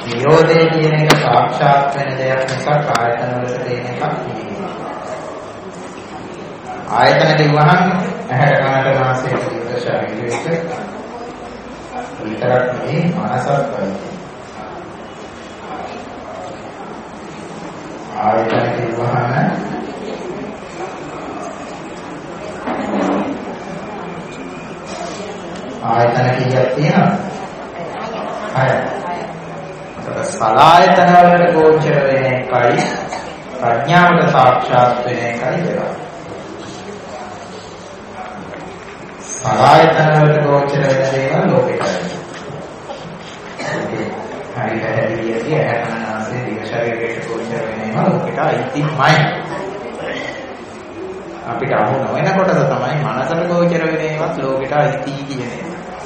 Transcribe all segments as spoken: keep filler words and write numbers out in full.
නිරෝධය කියන එක සාක්ෂාත් වෙන දෙයක් නිසා ආයතන වලට දෙන එකක් නෙවෙයි. ආයතන කිව්වහම ඇහැට කනට නාසයට දිවට ශරීරයට විතරක් නෙවෙයි මනසත් වගේ. ආයතන කිව්වහම ආයතන කීයක් තියෙනවද? හයයි. සලායතන වලට ගෝචර වෙන එකයි ප්‍රඥාවට සාක්ෂාත් වෙන එකයි දෙක. සලායතන වලට ගෝචර වෙන දේවල් ලෝකෙටයි. හරි පැහැදිලියදී ඇහැකනාසේ දිව ශරීරයට ගෝචර වෙන ඒවා ලෝකෙට අයිතිමයි. අපිට අහු නොවන කොටස තමයි මනසට ගෝචර වෙන ඒවාත් ලෝකෙට අයිති කියන්නේ.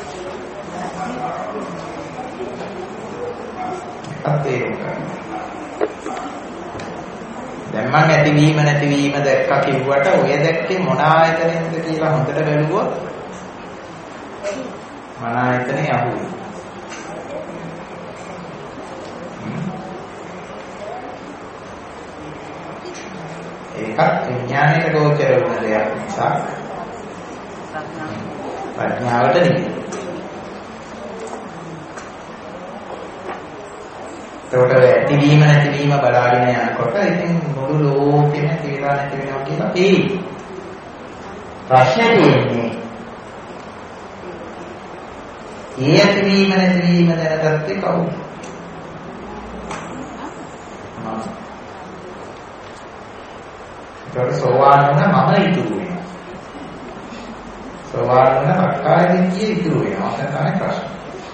දැන් මම ඇතිවීම නැතිවීම දැක්කා කිව්වට ඔය දැක්කේ මොන ආයතනයක්ද කියලා හොඳට බැලුවොත් මන ආයතනේ අහුයි. ඒකත් විඥාණයට ගෝචර වුණ දෙයක් නිසා ප්‍රඥාවට නෙමෙයි. ඒකට ඇතිවීම නැතිවීම බලාගෙන යනකොට ඉතින් මුළු ලෝකෙම තේරා නැති වෙනවා කියලා තේරෙයි. ප්‍රශ්නේ තියෙන්නේ ඒ ඇතිවීම නැතිවීම දැනගත්තේ කවුද? ඒකට සෝවාන් වුණ මම ඉතුරු වෙනවා. සෝවාන් වුණ අක්කාය දිට්ඨිය ඉතුරු වෙනවා. ඒක තමයි ප්‍රශ්නේ.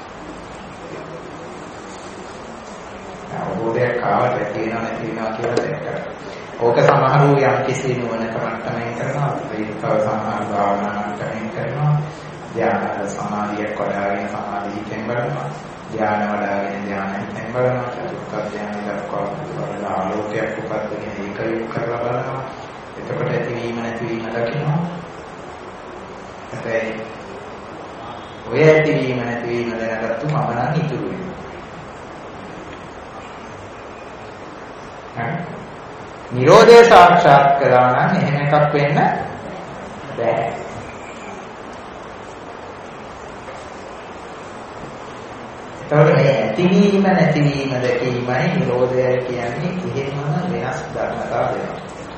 අවබෝධයක් ආවට තියෙනවා නැති වෙනවා කියලා දැක්කා. ඕක සමහරව යම් කිසි නුවණක මට්ටමින් කරනවා, ඒකව සමහර භාවනාවන්ටමින් කරනවා, ධ්‍යාන සමාධියක් වඩාගෙන සමාධියෙන් බලනවා, ධ්‍යාන වඩාගෙන ධ්‍යානයෙන් බලනවා, චතුර්ථ ධ්‍යාන දක්වා වල ආලෝකයක් උපද්දගෙන ඒක යොමු කරලා බලනවා. එතකොට ඇතිවීම නැතිවීම දකිනවා. හැබැයි ඔය ඇතිවීම නැතිවීම දැනගත්තු මම නම් ඉතුරු වෙනවා. නිරෝධය සාක්ෂාත් කරා නම් එහෙම එකක් වෙන්න බෑ. එතකොට මේ ඇතිවීම නැතිවීම දැකීමයි නිරෝධය කියන්නේ කිසිම වෙනස් ධර්මතාවයක්.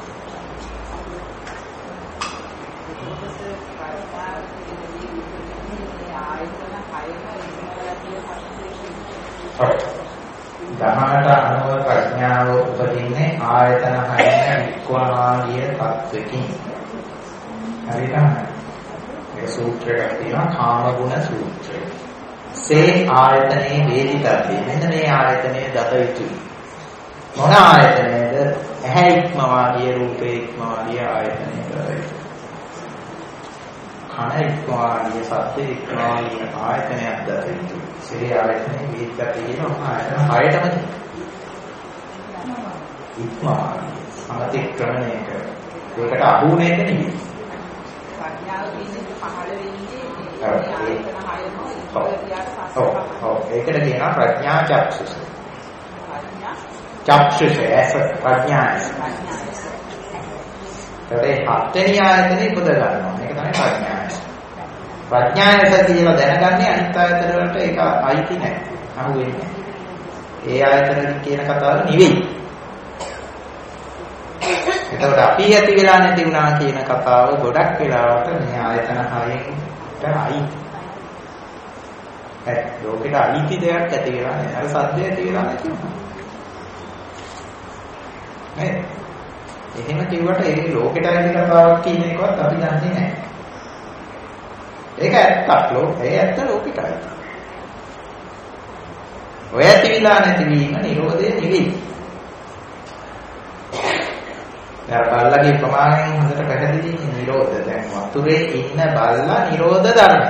දහමට අනුව ප්‍රඥාව උපදින්නේ ආයතන හයෙන් වික්වාගිය තත්වකින්. හරිද? ඒක සූත්‍රයක් තියෙනවා කාම ගුණ සූත්‍රය. සේ ආයතනේ වේදිතබ්බේ. මෙන්න මේ ආයතනයේ දත යුතුයි. මොන ආයතනයේද? ඇහැ ඉක්මවාගිය රූපේ ඉක්මවාගිය ආයතනයේ දත යුතුයි. කන ඉක්මවාගිය සත්‍ය ඉක්මවාගිය ආයතනයක් දත යුතුයි. සේ ආයතනේ වේදිතබ්බේ කියන ආයතන හයටම ඉක්මවාගිය සමතික්‍රමණය කර. ඒකට අහුන එක නෙමෙයි. ප්‍රඥාව කියන්නේ පහළ වෙන්නේ ආයතන හයම ඔව් ඔව් ඒකට කියනවා ප්‍රඥා චක්ෂුෂ. ප්‍රඥා චක්ෂුෂ ඇස ප්‍රඥාස. ඒකේ හත්වෙනි ආයතනේ පුද ගන්නවා. මේක තමයි ප්‍රඥාස. ප්‍රඥාස කියලා දැනගන්නේ අනිත් ආයතන වලට ඒක අයිති නැහැ. අහු වෙන්නේ. ඒ ආයතන කියන කතාව නෙවෙයි. එතකොට අපි ඇති වෙලා නැති වුණා කියන කතාව ගොඩක් වෙලාවට මේ ආයතන හයෙන් තමයි. ඒ ලෝකෙට අනිත්‍ය දෙයක් ඇති වෙලා නැහැ. අර සත්‍ය ඇති වෙලා නැති වුණා. නේද? එහෙම කිව්වට ඒ ලෝකෙට ඇති කතාවක් කියන එකවත් අපි දන්නේ නැහැ. ඒක ඇත්තක් ලෝ. ඒ ඇත්ත ලෝකෙටයි. ඔය ඇති වෙලා නැති වීම නිරෝධය නෙවෙයි. දැන් බල්ලගේ ප්‍රමාණයෙන් හොඳට පැහැදිලි නිරෝධ. දැන් වතුරේ ඉන්න බල්ලා නිරෝධ ධර්මයි.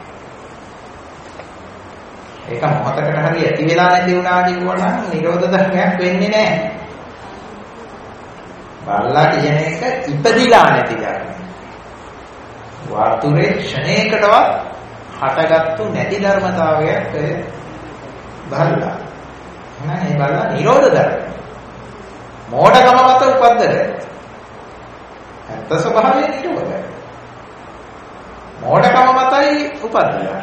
ඒක මොහොතකට හරි ඇති වෙලා නැති වුණා කියවනම් නිරෝධ ධර්මයක් වෙන්නේ නැහැ. බල්ලා කියන එක ඉපදිලා නැති ධර්මයක්. වතුරේ ක්ෂණයකටවත් හටගත්තු නැති ධර්මතාවයක් බල්ලා. එහෙනම් ඒ බලලා නිරෝධ ධර්ම. මෝඩකම මත උපද්දද. ඇත්ත ස්වභාවය නිරෝධයි. මෝඩකම මතයි උපද්දලා.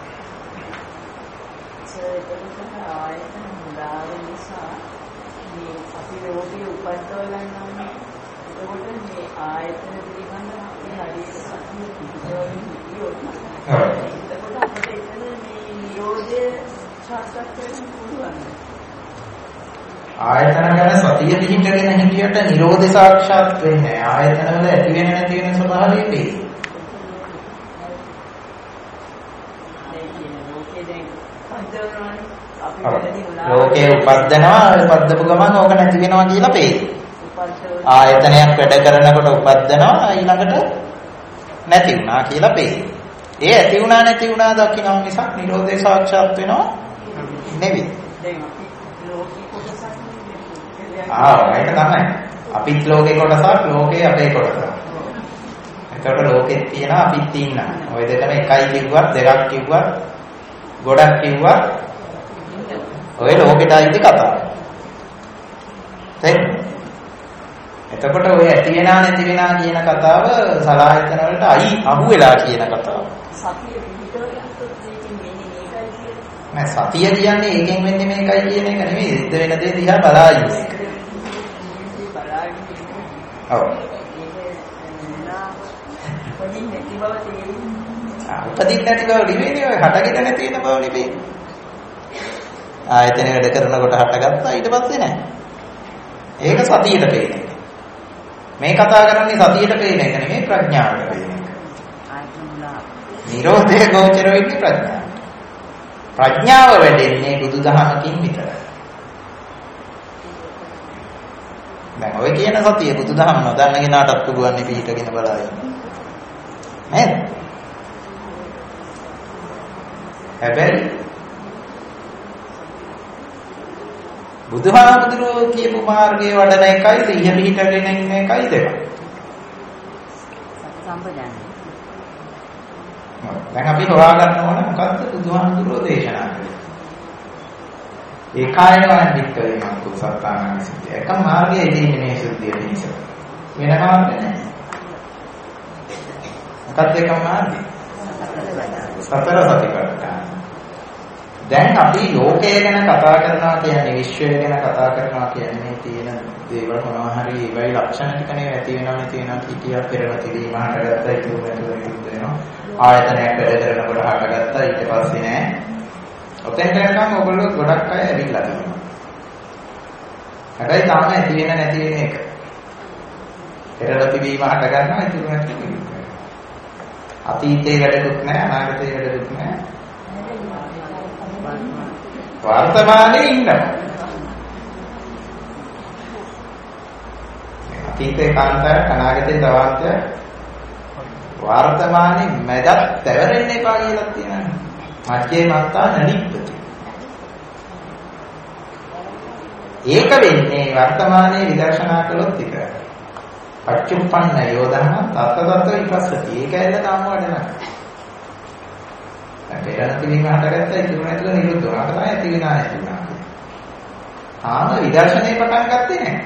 ආයතන මුලාව නිසා මේ අපි රෝගී උපද්දව ගන්නවා. ඒකට මේ ආයතන පිළිබඳව අපි හරියට සතිය පිටවලින් හිතියොත් එතකොට අපිට එතන මේ නිරෝධය සාක්ෂාත් කරගන්න පුළුවන්. ආයතන ගැන සතිය පිහිටගෙන හිටියට නිරෝධය සාක්ෂාත් වෙන්නේ නැහැ. ආයතන වල ඇති වෙන නැති වෙන ස්වභාවය තියෙනවා. ලෝකේ උපද්දනවා උපද්දපු ගමන් ඕක නැති වෙනවා කියලා පේයි. ආයතනයක් වැඩ කරනකොට උපද්දනවා ඊළඟට නැති වුණා කියලා පේයි. ඒ ඇති වුණා නැති වුණා දකින්න මිසක් නිරෝධය සාක්ෂාත් වෙනවා නෙවෙයි. ආ ඒක තමයි. අපිත් ලෝකේ කොටසක් ලෝකේ අපේ කොටසක්. එතකොට ලෝකෙත් තියෙනවා අපිත් ඉන්නවා. ওই දෙකම එකයි කිව්වත් දෙකක් කිව්වත් ගොඩක් කිව්වත් ඔය ලෝකෙට අයිති කතාව. තේරෙනවද? එතකොට ඔය ඇති වෙනා නැති වෙනා කියන කතාව සලආයතන වලට අයි අහු වෙලා කියන කතාව. සතිය පිටවෙන්නත් ඒකෙන් වෙන්නේ මේකයි කියන්නේ. නෑ සතිය කියන්නේ ඒකෙන් වෙන්නේ මේකයි කියන එක නෙමෙයි. සිද්ධ වෙන දේ දිහා බලා ඉන්නේ. ඔව්. උපදින්න නැති බව තේරෙන්නේ. ආ උපදින්න නැති බව නෙවෙයි ඔය හටගෙන නැති වෙන බව නෙවෙයි. ආයතන වැඩ කරනකොට හටගත්තා ඊට පස්සේ නැහැ. ඒක සතියට පේන එක. මේ කතා කරන්නේ සතියට පේන එක නෙමෙයි ප්‍රඥාවට පේන එක. නිරෝධය ගෝචර වෙන්නේ ප්‍රඥාවට. ප්‍රඥාව වැඩෙන්නේ බුදුදහමකින් විතරයි. දැන් ඔය කියන සතිය බුදුදහම නොදන්න කෙනාටත් පුළුවන් පිටගෙන බලා ඉන්න. නේද? හැබැයි බුදුහාමුදුරුවෝ කියපු මාර්ගයේ වඩන එකයි සිහිය පිහිටගෙන ඉන්න එකයි දෙක. සම්බන්ධයි. දැන් අපි හොයාගන්න ඕන මොකද්ද බුදුහාමුදුරුවෝ දේශනා කළේ. ඒකායනවාන් වික්කේ මංකුසත්තානං සිද්ධිය. එක මාර්ගයේ තියෙන මේ සුද්ධිය පිණිස. වෙන මාර්ග නැහැ. මොකක්ද එක මාර්ගය? සතර සතිපට්ඨාන. දැන් අපි ලෝකය ගැන කතා කරනවා කියන්නේ විශ්වය ගැන කතා කරනවා කියන්නේ තියෙන දේවල් මොනවා හරි ඒවයි ලක්ෂණ ටිකනේ ඇති වෙනවා නැති වෙනවා කීකියක් පෙරවති වීම හටගත්තා ඒක උඹට වෙනවා ආයතනයක් වැඩ කරනකොට හටගත්තා ඊට පස්සේ නෑ ඔතෙන්ට යනකම් ඔයගොල්ලෝ ගොඩක් අය ඇවිල්ලා තියෙනවා හැබැයි තාම ඇති වෙන නැති වෙන එක පෙරවති වීම හට ගන්නවා ඒක නැති වෙනවා අතීතේ වැඩකුත් නෑ අනාගතේ වැඩකුත් නෑ වර්තමානයේ ඉන්නවා. අතීතේ කාන්තයක් අනාගතේ තවාන්තය වර්තමානයේ මැදත් තැවරෙන්න එපා කියලා තියෙනවා. මැජේ මත්තා නනිප්පති. ඒක වෙන්නේ වර්තමානයේ විදර්ශනා කළොත් විතරයි. පච්චුප්පන්න යෝධන තත්ත තත්ත විපස්සති. ඒක ඇල්ල තාම වඩනවා. පෙරණ තිබීම හටගත්තා ඒක නැතුව නිරුද්ධ වුණා. තමයි ඇති වෙනා නැති වුණා. ආම විදර්ශනේ පටන් ගත්තේ නැහැ.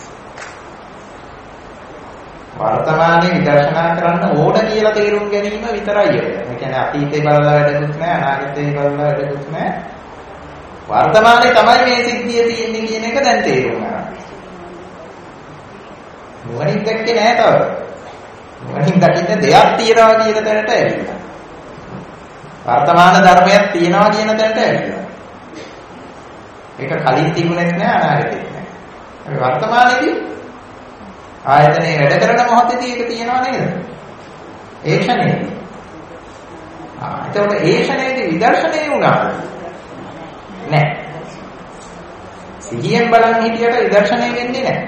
වර්තමානයේ විදර්ශනා කරන්න ඕන කියලා තේරුම් ගැනීම විතරයි ඒක. ඒ කියන්නේ අතීතේ බලලා වැඩකුත් නැහැ, අනාගතේ බලලා වැඩකුත් නැහැ. වර්තමානයේ තමයි මේ සිද්ධිය තියෙන්නේ කියන එක දැන් තේරුම් ගන්න. නුවණින් දැක්කේ නැහැ තව. නුවණින් දකින්න දෙයක් තියනවා කියන තැනට ඇවිල්ලා. වර්තමාන ධර්මයක් තියෙනවා කියන තැනට ඇවිල්ලා. ඒක කලින් තිබුණෙත් නෑ අනාගතෙත් නෑ. අපි වර්තමානයේදී ආයතනයේ වැඩ කරන මොහොතේදී ඒක තියෙනවා නේද? ඒ ක්ෂණයේදී. ආ එතකොට ඒ ක්ෂණයේදී විදර්ශනය වුණා. නෑ. සිහියෙන් බලන් හිටියට විදර්ශනය වෙන්නේ නෑ.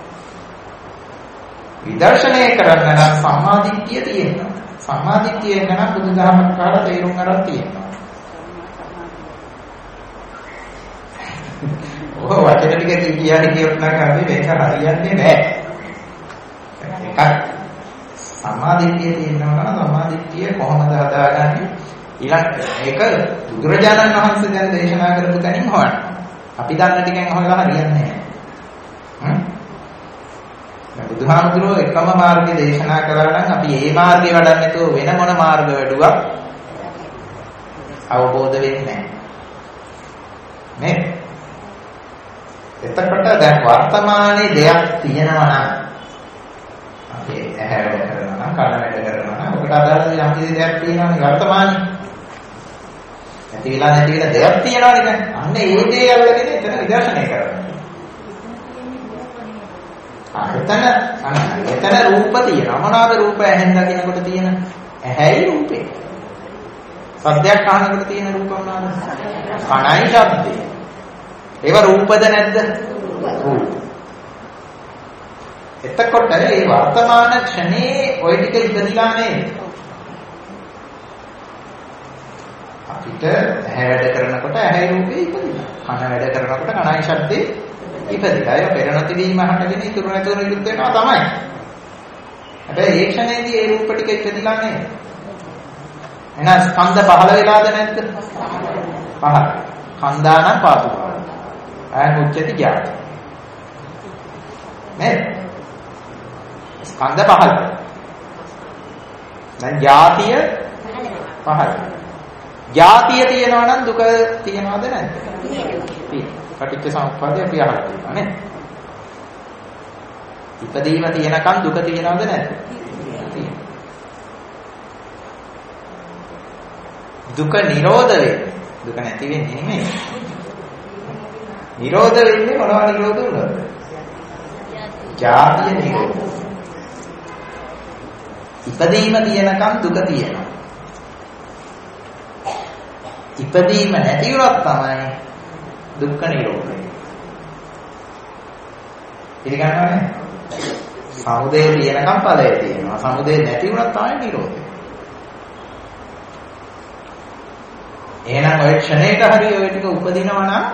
විදර්ශනය කරන්න නම් සම්මාදිට්ඨිය තියෙනවා. සම්මාදිට්ඨිය ගැන බුදුදහමක් කාලා තේරුම් ගන්න තියෙනවා. ඔය වචන ටික කියන්නේ කියොත් නම් අපි මේක හරියන්නේ නැහැ. එකක් සම්මාදිට්ඨිය තියෙනවා නම් සම්මාදිට්ඨිය කොහොමද හදාගන්නේ? ඊළඟ මේක බුදුරජාණන් වහන්සේ දැන් දේශනා කරපු තැනින් හොයන්න. අපි දන්න ටිකෙන් හොයලා හරියන්නේ නැහැ. හ්ම්. දැන් බුදුහාමුදුරුවෝ එකම මාර්ගය දේශනා කළා නම් අපි ඒ මාර්ගය වඩන්නේ නැතුව වෙන මොන මාර්ග වැඩුවක් අවබෝධ වෙන්නේ නැහැ. නේ? එතකොට දැන් වර්තමානයේ දෙයක් තියෙනවා නම් අපි ඇහැ වැඩ කරනවා නම් කන වැඩ කරනවා නම් ඔකට අදාළ යම් කිසි දෙයක් තියෙනවානේ වර්තමානයේ. නැති වෙලා නැති වෙන දෙයක් තියෙනවානේ දැන්. අන්න ඒ දේ අල්ලගෙන එතන විදර්ශනය කරනවා. ආ එතන අන්න එතන රූප තියෙනවා. මොනවාද රූප ඇහෙන් දකිනකොට තියෙන? ඇහැයි රූපේ. සද්දයක් අහනකොට තියෙන රූප මොනවාද? කණයි ශබ්දේ. ඒව රූපද නැද්ද? රූප. එතකොට මේ වර්තමාන ක්ෂණේ ওই ටික ඉඳලා නේද? අපිට ඇහැ වැඩ කරනකොට ඇහැයි රූපේ ඉපදිනවා. කන වැඩ කරනකොට කනයි ශබ්දේ ඉපදිනවා. ඒක පෙර නොතිබීම හටගෙන ඉතුරු නැතුව නිරුද්ධ වෙනවා තමයි. හැබැයි ඒ ක්ෂණේදී ඒ රූප ටික ඉපදිලා නේද? එහෙනම් ස්කන්ධ පහළ වෙලාද නැද්ද? පහළ. කන්දානම් පාතු. අයන් උච්චති ජාති. නේද? ස්කන්ධ පහළ. දැන් ජාතිය පහළ. ජාතිය තියෙනවා නම් දුක තියෙනවද නැද්ද? තියෙනවා. පටිච්ච සමුප්පාදය අපි අහලා තියෙනවා නේ. ඉපදීම තියෙනකන් දුක තියෙනවද නැද්ද? තියෙනවා. දුක නිරෝධ වෙන්නේ. දුක නැති වෙන්නේ නෙමෙයි. නිරෝධ වෙන්නේ මොනවා නිරෝධ වුණාද? ජාතිය නිරෝධ. ඉපදීම තියෙනකන් දුක තියෙනවා. ඉපදීම නැති වුණොත් තමයි දුක්ඛ නිරෝධය. පිළිගන්නවනේ? සමුදය තියෙනකන් ඵලය තියෙනවා. සමුදය නැති වුණොත් තමයි නිරෝධය. එහෙනම් ඔය ක්ෂණයට හරි ඔය ටික උපදිනවා නම්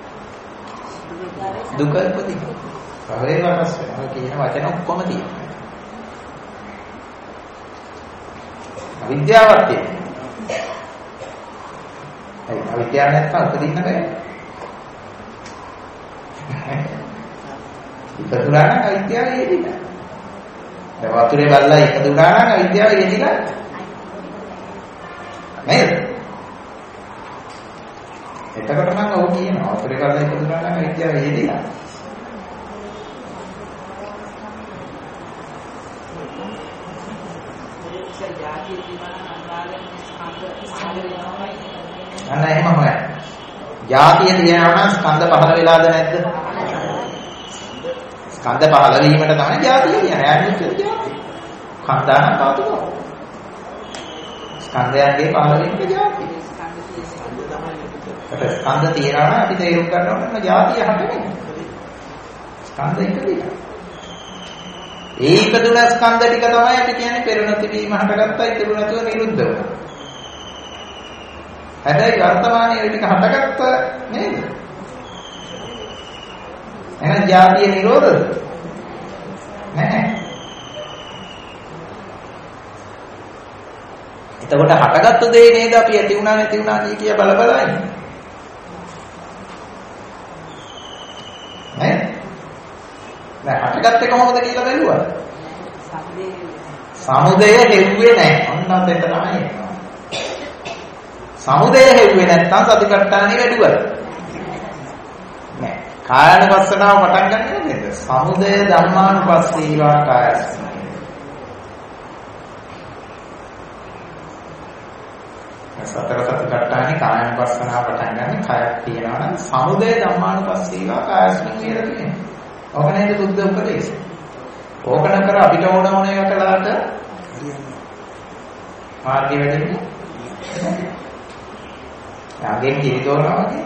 දුක උපදිනවා. පහලේ වරස් වෙනවා කියන වචන ඔක්කොම තියෙනවා. අවිද්‍යාවක් තියෙනවා. ඒ අවිද්‍යාව නැත්නම් උපදින්න බෑ. ඉපදුනා නම් අවිද්‍යාව යෙදිලා. දැන් වතුරේ බල්ලා ඉපදුනා නම් අවිද්‍යාව යෙදිලා. නේද? එතකොට නම් ඔව් කියනවා වතුරේ බල්ලා ඉපදුනා නම් අවිද්‍යාව යෙදිලා. අන්න එහෙම හොයන්න. ජාතිය තියෙනවා නම් ස්කන්ධ පහළ වෙලාද නැද්ද? ස්කන්ධ පහළ වීමට තමයි ජාතිය කියන්නේ. අනිත් ජාතිය. කන්දාන පාතුක. ස්කන්ධයන්ගේ පහළ වීමට ජාතිය. ඒක ස්කන්ධ තියෙනවා නම් අපි තේරුම් ගන්න ඕනේ ජාතිය හටගන්නේ. ස්කන්ධ එකදිලා. ඒ ඉපදුන ස්කන්ධ ටික තමයි අපි කියන්නේ පෙර නොතිබීම හටගත්තා ඉතුරු නැතුව නිරුද්ධ වුණා. හැබැයි වර්තමානයේ ඒ ටික හටගත්ත නේද? එහෙනම් ජාතිය නිරෝධද? නැහැ. එතකොට හටගත්තු දේ නේද අපි ඇති වුණා නැති වුණා කිය කිය බල බල ඉන්නේ. නේ? දැන් හටගත්තේ කොහොමද කියලා බැලුවා? සමුදය හෙව්වේ නැහැ. ඔන්න ඔතෙන්ට තමයි එන්නේ. සමුදය හෙව්වේ නැත්නම් සතිපට්ඨානෙ වැඩුවද? නෑ. කායानुපස්සනාව පටන් ගන්නේ නේද? සමුදය ධම්මානුපස්සීවා කායස්මි. සතර සතිපට්ඨානෙ කායानुපස්සනාව පටන් ගන්නේ කයක් තියෙනවා නම් සමුදය ධම්මානුපස්සීවා කායස්මි කියලා කියනවා. ඔක නේද බුද්ධ උපදේශය. ඕකන කර අපිට ඕන ඕන එක කළාට මාර්ගය වැඩෙන්නේ. යාගෙන් කිරිතෝරනවා වගේ.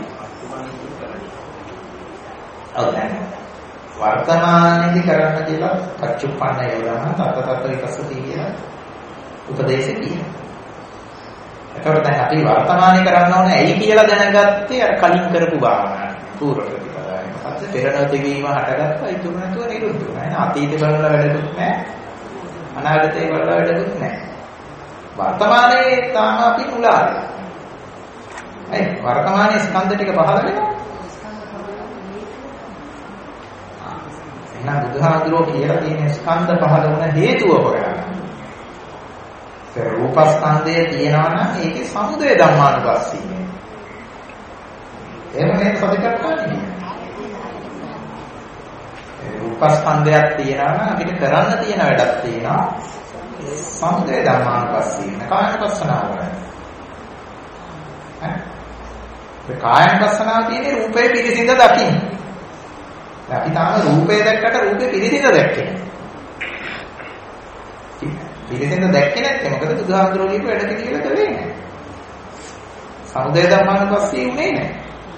ඔව් දැන් වර්තමානයේදී කරන්න කියලා පච්චුප්පන්න යෝදාන තත්ත තත්ත විපස්සති කියලා උපදේශය කියනවා. ඒකට දැන් අපි වර්තමානයේ කරන්න ඕනේ ඇයි කියලා දැනගත්තේ අර කලින් කරපු භාවනාව. පූර්ව ප්‍රතිපදාවයි. පස්සේ පෙර නොතිබීම හටගත්තා ඉතුරු නැතුව නිරුද්ධ වුණා. එහෙනම් අතීතේ බලලා වැඩකුත් නැහැ. අනාගතේ බලලා වැඩකුත් නැහැ. වර්තමානයේ තාම අපි මුලාවේ. ඒ වර්තමානයේ ස්කන්ධ ටික පහළ වෙනවා. එහෙනම් බුදුහාමුදුරුවෝ කියලා තියෙන ස්කන්ධ පහළ වුණ හේතුව හොයන්න. ඒ රූපස්කන්ධය තියෙනවා නම් ඒකේ සමුදය ධම්මානුපස්සීය. එහෙම නේද සතිපට්ඨානෙ? ඒ රූපස්කන්ධයක් තියෙනවා නම් අපිට කරන්න තියෙන වැඩක් තියෙනවා. සමුදය ධම්මානුපස්සීය. කායනුපස්සනාව කරන්නේ. ඈ? ඒ කායනුපස්සනාව කියන්නේ රූපේ පිළිසිඳ දකින්න. අපි තාම රූපේ දැක්කට රූපේ පිළිසිඳ දැක්කේ නැහැ. පිළිසිඳ දැක්කේ නැත්නම් මොකද බුදුහාමුදුරුවෝ කියපු වැඩ පිළිවෙල කළේ නැහැ. සමුදය ධම්මානුපස්සී උනේ නැහැ.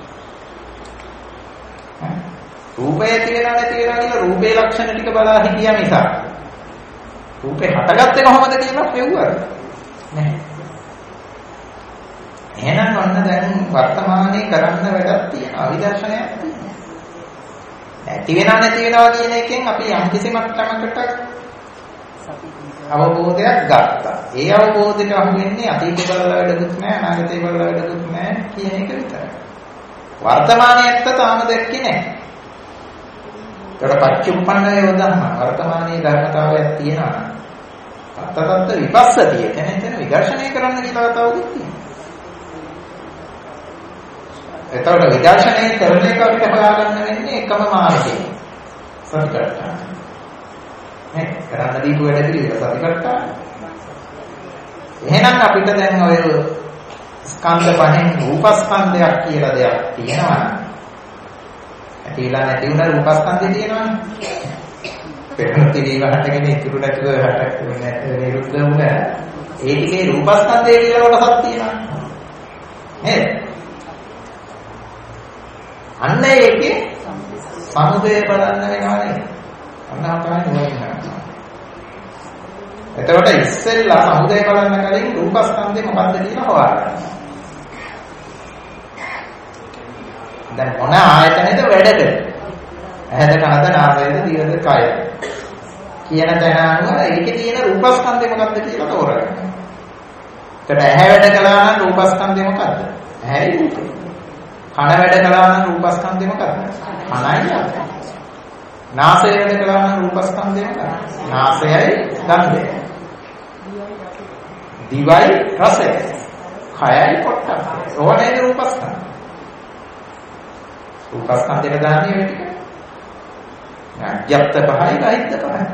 රූපය තියෙනවා නැති වෙනවා කියලා රූපේ ලක්ෂණ ටික බලා හිටියා මිසක් රූපේ හටගත්තේ කොහොමද කියලා හෙව්වද? නැහැ. එහෙනම් ඔන්න දැන් වර්තමානයේ කරන්න වැඩක් තියෙනවා විදර්ශනයක් තියෙනවා. නැති වෙනවා නැති වෙනවා කියන එකෙන් අපි යම් කිසි මට්ටමකට අවබෝධයක් ගත්තා. ඒ අවබෝධයට අහු වෙන්නේ අතීතේ බලලා වැඩකුත් නැහැ අනාගතේ බලලා වැඩකුත් නැහැ කියන එක විතරයි. වර්තමානයේ ඇත්ත තාම දැක්කේ නැහැ. ඒකට පච්චුප්පන්නය වදන්න වර්තමානයේ ධර්මතාවයක් තියෙනවා. අත්තතත් විපස්සතිය කියන්නේ එතන විදර්ශනය කරන්න කියලා කතාවකුත් තියෙනවා. එතකොට විදර්ශනය කරන එක අපිට හොයාගන්න වෙන්නේ එකම මාර්ගය. සතිපට්ඨාන. මේ කරන්න දීපු වැඩ පිළිවෙල සතිපට්ඨාන. එහෙනම් අපිට දැන් ඔය ස්කන්ධ පහෙන් රූපස්කන්ධයක් කියලා දෙයක් තියෙනවා. ඇතිලා නැති වුණ රූපස්කන්ධය තියෙනවනේ. පෙරණ තිරීම හටගෙන ඉතුරු නැතුව හටක් නිරුද්ධ වුණ ඒ ටිකේ රූපස්කන්ධය කියලා කොටසක් තියෙනවා. නේද? අන්න ඒකේ සමුදය බලන්න වෙනවා නේද? අන්න අපහාය නෝනවා. එතකොට ඉස්සෙල්ලා සමුදය බලන්න කලින් රූපස්කන්ධය මොකක්ද කියලා හොයාගන්න. දැන් මොන ආයතනයද වැඩද? ඇහැද කනද නාසයද දිවද කයද කියන තැන අනුව ඒකේ තියෙන රූපස්කන්ධය මොකක්ද කියලා තෝරගන්න. එතකොට ඇහැ වැඩ කළා නම් රූපස්කන්ධය මොකක්ද? ඇහැයි රූපේ. කන වැඩ කළා නම් රූපස්කන්ධය මොකක්ද? කනයි නාසයයි. නාසය වැඩ කළා නම් රූපස්කන්ධය මොකක්ද? නාසයයි ගන්ධයයි. දිවයි රසයයි. කයයි පොට්ටබ්බයි. ඕනේ රූපස්කන්ධය. රූපස්කන්ධයට දාන්නේ මේ ටික. අජ්ජත් පහයි ගහිත පහයි.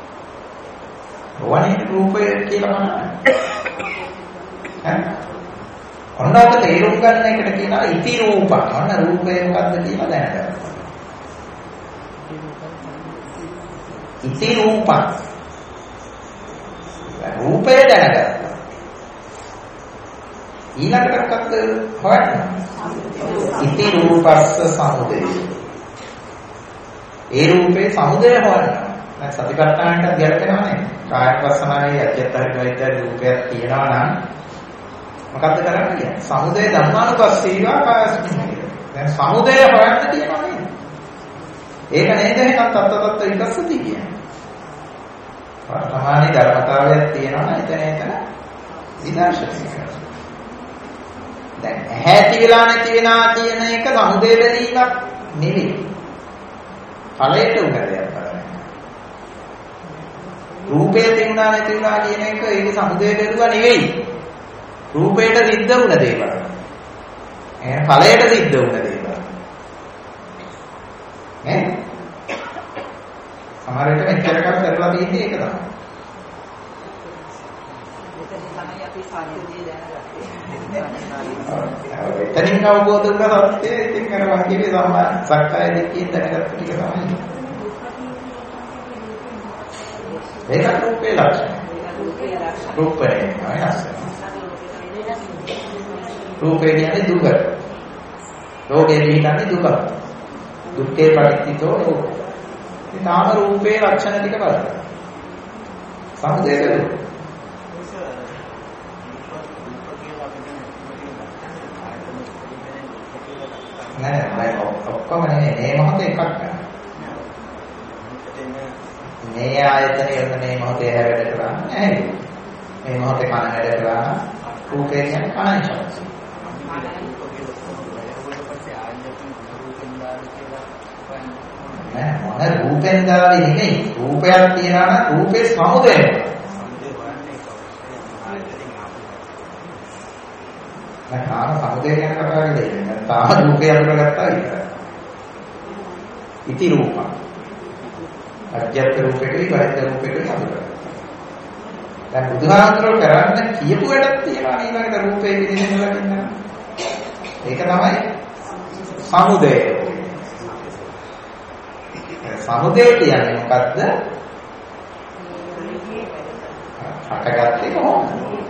ඕනේ රූපය කියලා මනන. ඈ ඔන්නෝක තේරුම් ගන්න එකට කියනවා ඉති රූපං. ඔන්න රූපය මොකද්ද කියලා දැනගන්න. ඉති රූපං. රූපය දැනගන්න. ඊළඟට මොකක්ද හොයන්නේ? ඉති රූපස්ස සමුදය. ඒ රූපේ සමුදය හොයන්න. දැන් සතිපට්ඨානට ගැලපෙනවා නේද? කායපස්සනාවේ අධ්‍යත්තරිකයිත රූපයක් තියෙනවා නම් මොකද්ද කරන්නේ කියන්නේ? සමුදය ධම්මානුපස්සීවා කායස්මින්. දැන් සමුදය හොයන්න තියෙනවා නේද? ඒක නේද එහෙනම් තත්ත්වතත්ත්ව විපස්සති කියන්නේ. වර්තමානයේ ධර්මතාවයක් තියෙනවා නම් එතන එතන විදර්ශනය කරනවා. දැන් ඇහැ ඇති වෙලා නැති වෙනා කියන එක සමුදය බැලීමක් නෙවෙයි. ඵලයට උන දෙයක් බලන්න. රූපේ තිබුණා නැති වුණා කියන එක ඒක සමුදය බැලුවා නෙවෙයි. රූපයට සිද්ධ වුණ දේ බලන්න. එහෙනම් ඵලයට සිද්ධ වුණ දේ බලන්න. ඈ? සමහර විට මෙච්චර කල් කරලා තියෙන්නේ ඒක තමයි. තමයි අපි සාධ්‍යදී දැනගත්තේ. එතනින් අවබෝධ වුණා සත්‍යය ඉතින් අර වාක්‍යයේ සම්මා සක්කාය දිට්ඨිය දැනගත්ත ටික තමයි. ඒක රූපේ ලක්ෂණ. රූපේ වෙනස්. රූපේ කියන්නේ දුක. ලෝකේ කියන්නේ දුක. දුක්ඛේ පරිත්‍ිතෝ ලෝක. ඒ නාම රූපේ ලක්ෂණ ටික බලන්න. සමුදය කරේ. නෑ නෑ ඔක්කොම නෙමෙයි මේ මොහොතේ එකක් ගන්න. මේ ආයතනය මේ මොහොතේ හැරෙට කරා නෑ. මේ මොහොතේ කන හැරෙට කරා රූපේ කියන්නේ කනයි ශබ්දයි. නෑ මොන රූපෙන් දාවේ නෙමෙයි. රූපයක් තියනවා නම් රූපේ සමුදය. දැන් තාම සමුදය ගැන කතා කරන්නේ නැහැ. තාම රූපය අඳුරගත්තා විතරයි. ඉති රූප. අජ්ජත් රූපෙකයි බහිද්ද රූපෙකයි අඳුරගත්තා. දැන් බුදුහාමුදුරුවෝ කරන්න කියපු වැඩක් තියෙනවා ඊළඟට රූපේ විදිහෙන් ලකින්න. ඒක තමයි සමුදය. සමුදය කියන්නේ මොකද්ද? හටගත්තේ කොහොමද?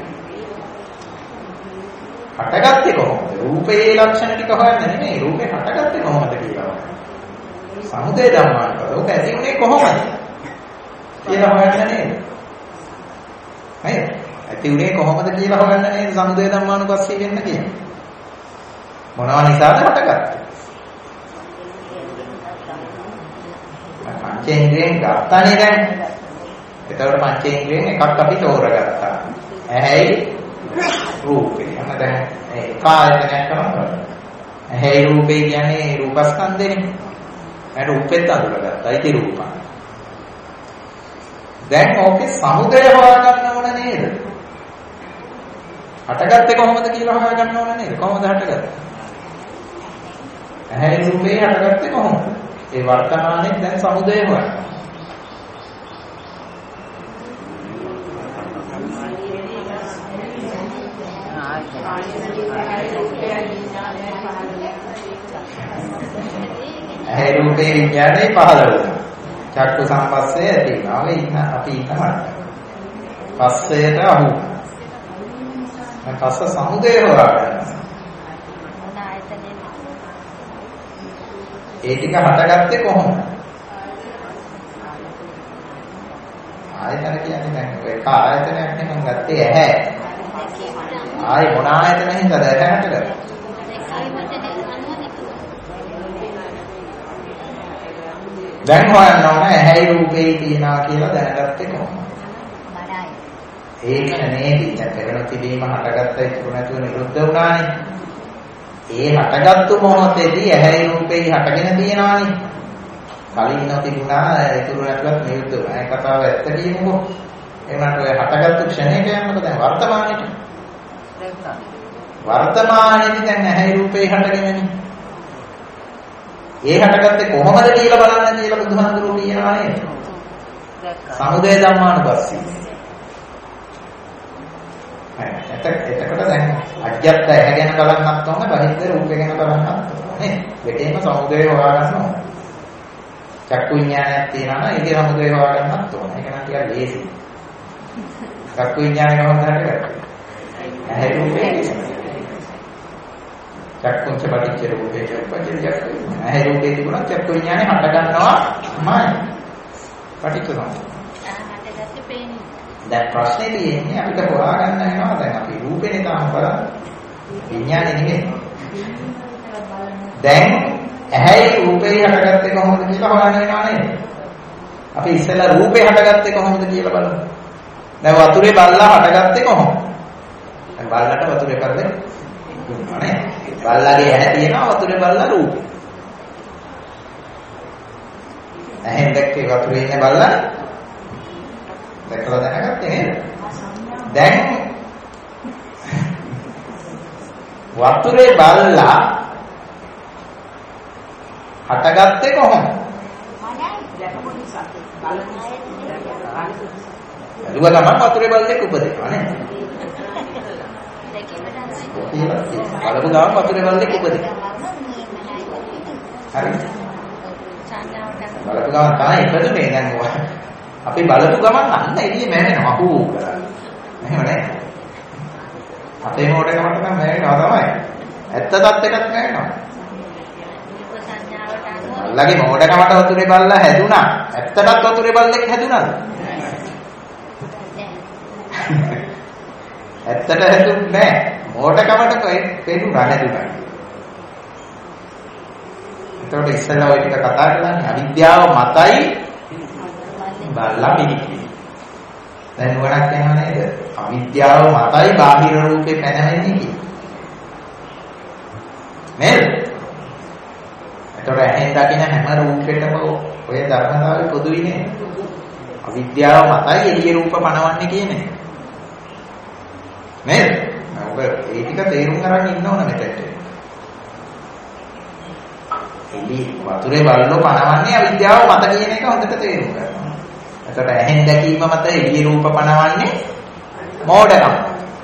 හටගත්තේ කොහොමද? රූපේ ලක්ෂණ ටික හොයන්න නෙමෙයි රූපේ හටගත්තේ කොහොමද කියලා. සමුදය ධම්මානුපද. ඔක ඇති උනේ කොහොමද? කියලා හොයන්න නේද? නේද? ඇති උනේ කොහොමද කියලා හොයන්න නේද සමුදය ධම්මානුපස්සී වෙන්න කියන්නේ. මොනවා නිසාද හටගත්තේ? පංචේන්ද්‍රයෙන් ගන්නනේ දැන්. එතකොට පංචේන්ද්‍රයෙන් එකක් අපි තෝරගත්තා. ඇහැයි රූපේ. අන්න දැන් ඒ කායතනයක් කරනවා. ඇහැයි රූපේ කියන්නේ රූපස්කන්ධෙනේ. ඒ රූපෙත් අඳුරගත්තා. ඉති රූප. දැන් ඕකේ සමුදය හොයාගන්න ඕන නේද? හටගත්තේ කොහොමද කියලා හොයාගන්න ඕන නේද? කොහොමද හටගත්තේ? ඇහැයි රූපේ හටගත්තේ කොහොමද? ඒ වර්තමානයේ දැන් සමුදය හොයන්න. ඇහැ රූපේ විඥානේ පහළ වෙනවා. චක්කු සම්පස්සේ ඇති වෙනවා. අපි ඉන්න අපි ඉන්නමත්. පස්සයට අහු. මම පස්ස සමුදය හොයාගන්න. ඒ ටික හටගත්තේ කොහොමද? ආයතන කියන්නේ දැන් ඒක ආයතනයක් නෙමෙයි ගත්තේ ඇහැ. ආයි මොන ආයතනෙන්ද ඇහැ හටගත්තේ? දැන් හොයන්න ඕන ඇහැයි රූපේ තියනවා කියලා දැනගත්තේ කොහොමද? ඒක නෙමෙයි දැන් තිබීම හටගත්ත ඉතුරු නැතුව නිරුද්ධ වුණානේ. ඒ හටගත්තු මොහොතේදී ඇහැයි රූපේ හටගෙන තියෙනවානේ. කලින් නොතිබුණා ඉතුරු නැතුවත් නිරුද්ධ වුණා. ඒ කතාව ඇත්ත කියමුකෝ. එනකට ඔය හටගත්තු ක්ෂණයට යනකොට දැන් වර්තමානෙට. වර්තමානයේදී දැන් ඇහැයි රූපේ හටගෙනනේ. ඒ හටගත්තේ කොහොමද කියලා බලන්න කියලා බුදුහාමුදුරුවෝ කියනවා නේද? සමුදය ධම්මානුපස්සී. එතකොට දැන් අජ්ජත් ඇහැ ගැන බලන්නත් ඕන බහිද්ද රූපේ ගැන බලන්නත් ඕන නේ. දෙකේම සමුදය හොයාගන්න ඕන. චක්කු විඥානයක් තියෙනවා නම් ඒකේ සමුදය හොයාගන්නත් ඕන. ඒක නම් ටිකක් ලේසි. චක්කු විඥානය කොහොමද හටගත්තේ? ඇහැ රූපේ චක්කුංච පටිච්ච රූපේ චක්කං චක්කු. ඇහැ රූපේ තිබුණා චක්කු විඥානේ හට ගන්නවාමයි. පටිච්ච සමුප්පාද. හටගත්තේ පේන්නේ. දැන් ප්‍රශ්නේ තියෙන්නේ අපිට හොයාගන්න වෙනවා දැන් අපි රූපේනේ තාම බලන්නේ. විඥානේ නෙමෙයි. දැන් ඇහැයි රූපේ හටගත්තේ කොහොමද කියලා හොයන්න වෙනවා නේද? අපි ඉස්සෙල්ලා රූපේ හටගත්තේ කොහොමද කියලා බලමු. දැන් වතුරේ බල්ලා හටගත්තේ කොහොමද? දැන් බල්ලට වතුරේ කරදේ දුන්නා නේ. බල්ලාගේ ඇහැ තියෙනවා වතුරේ බල්ලා රූපේ. ඇහෙන් දැක්කේ වතුරේ ඉන්න බල්ලා. දැකලා දැනගත්තේ නේද? දැන් වතුරේ බල්ලා හටගත්තේ කොහොමද? දුව ගමන් වතුරේ බල්ලෙක් උපදිනවා නේ. බලපු ගමන් වතුරේ බල්ලෙක් උපදිනවා. හරි. බලපු ගමන් තමයි ඉපදුනේ දැන් අපි බලපු ගමන් අන්න එළියේ මැරෙනවා හූ කරලා. එහෙම නෑ. අපේ මොඩකමට නම් මැරෙනවා තමයි. ඇත්ත තත්ත්වයකට මැරෙනවා. බල්ලගේ මොඩකමට වතුරේ බල්ලා හැදුනා. ඇත්තටත් වතුරේ බල්ලෙක් හැදුනාද? ඇත්තට හැදුන්නේ නෑ. මොඩකමට පෙන්නුනා හැදුනා. එතකොට ඉස්සෙල්ලා ඔය ටික කතා කරන්නේ අවිද්‍යාව මතයි බල්ලා මිනිස්සු. දැන් නුවණක් යනවා නේද? අවිද්‍යාව මතයි බාහිර රූපේ පැනවෙන්නේ කියලා. නේද? එතකොට ඇහෙන් දකින හැම රූපෙකම ඔය ධර්මතාවය පොදුයි නේ. අවිද්‍යාව මතයි එළිය රූප පනවන්නේ කියන්නේ. නේද? ඔබ ඒ ටික තේරුම් ගන්න ඉන්න ඕන මෙතෙන්ට. එළි වතුරේ බල්ලෝ පනවන්නේ අවිද්‍යාව මත කියන එක හොඳට තේරුම් ගන්න. එතකොට ඇහෙන් දැකීම මත එළිය රූප පනවන්නේ මෝඩකම.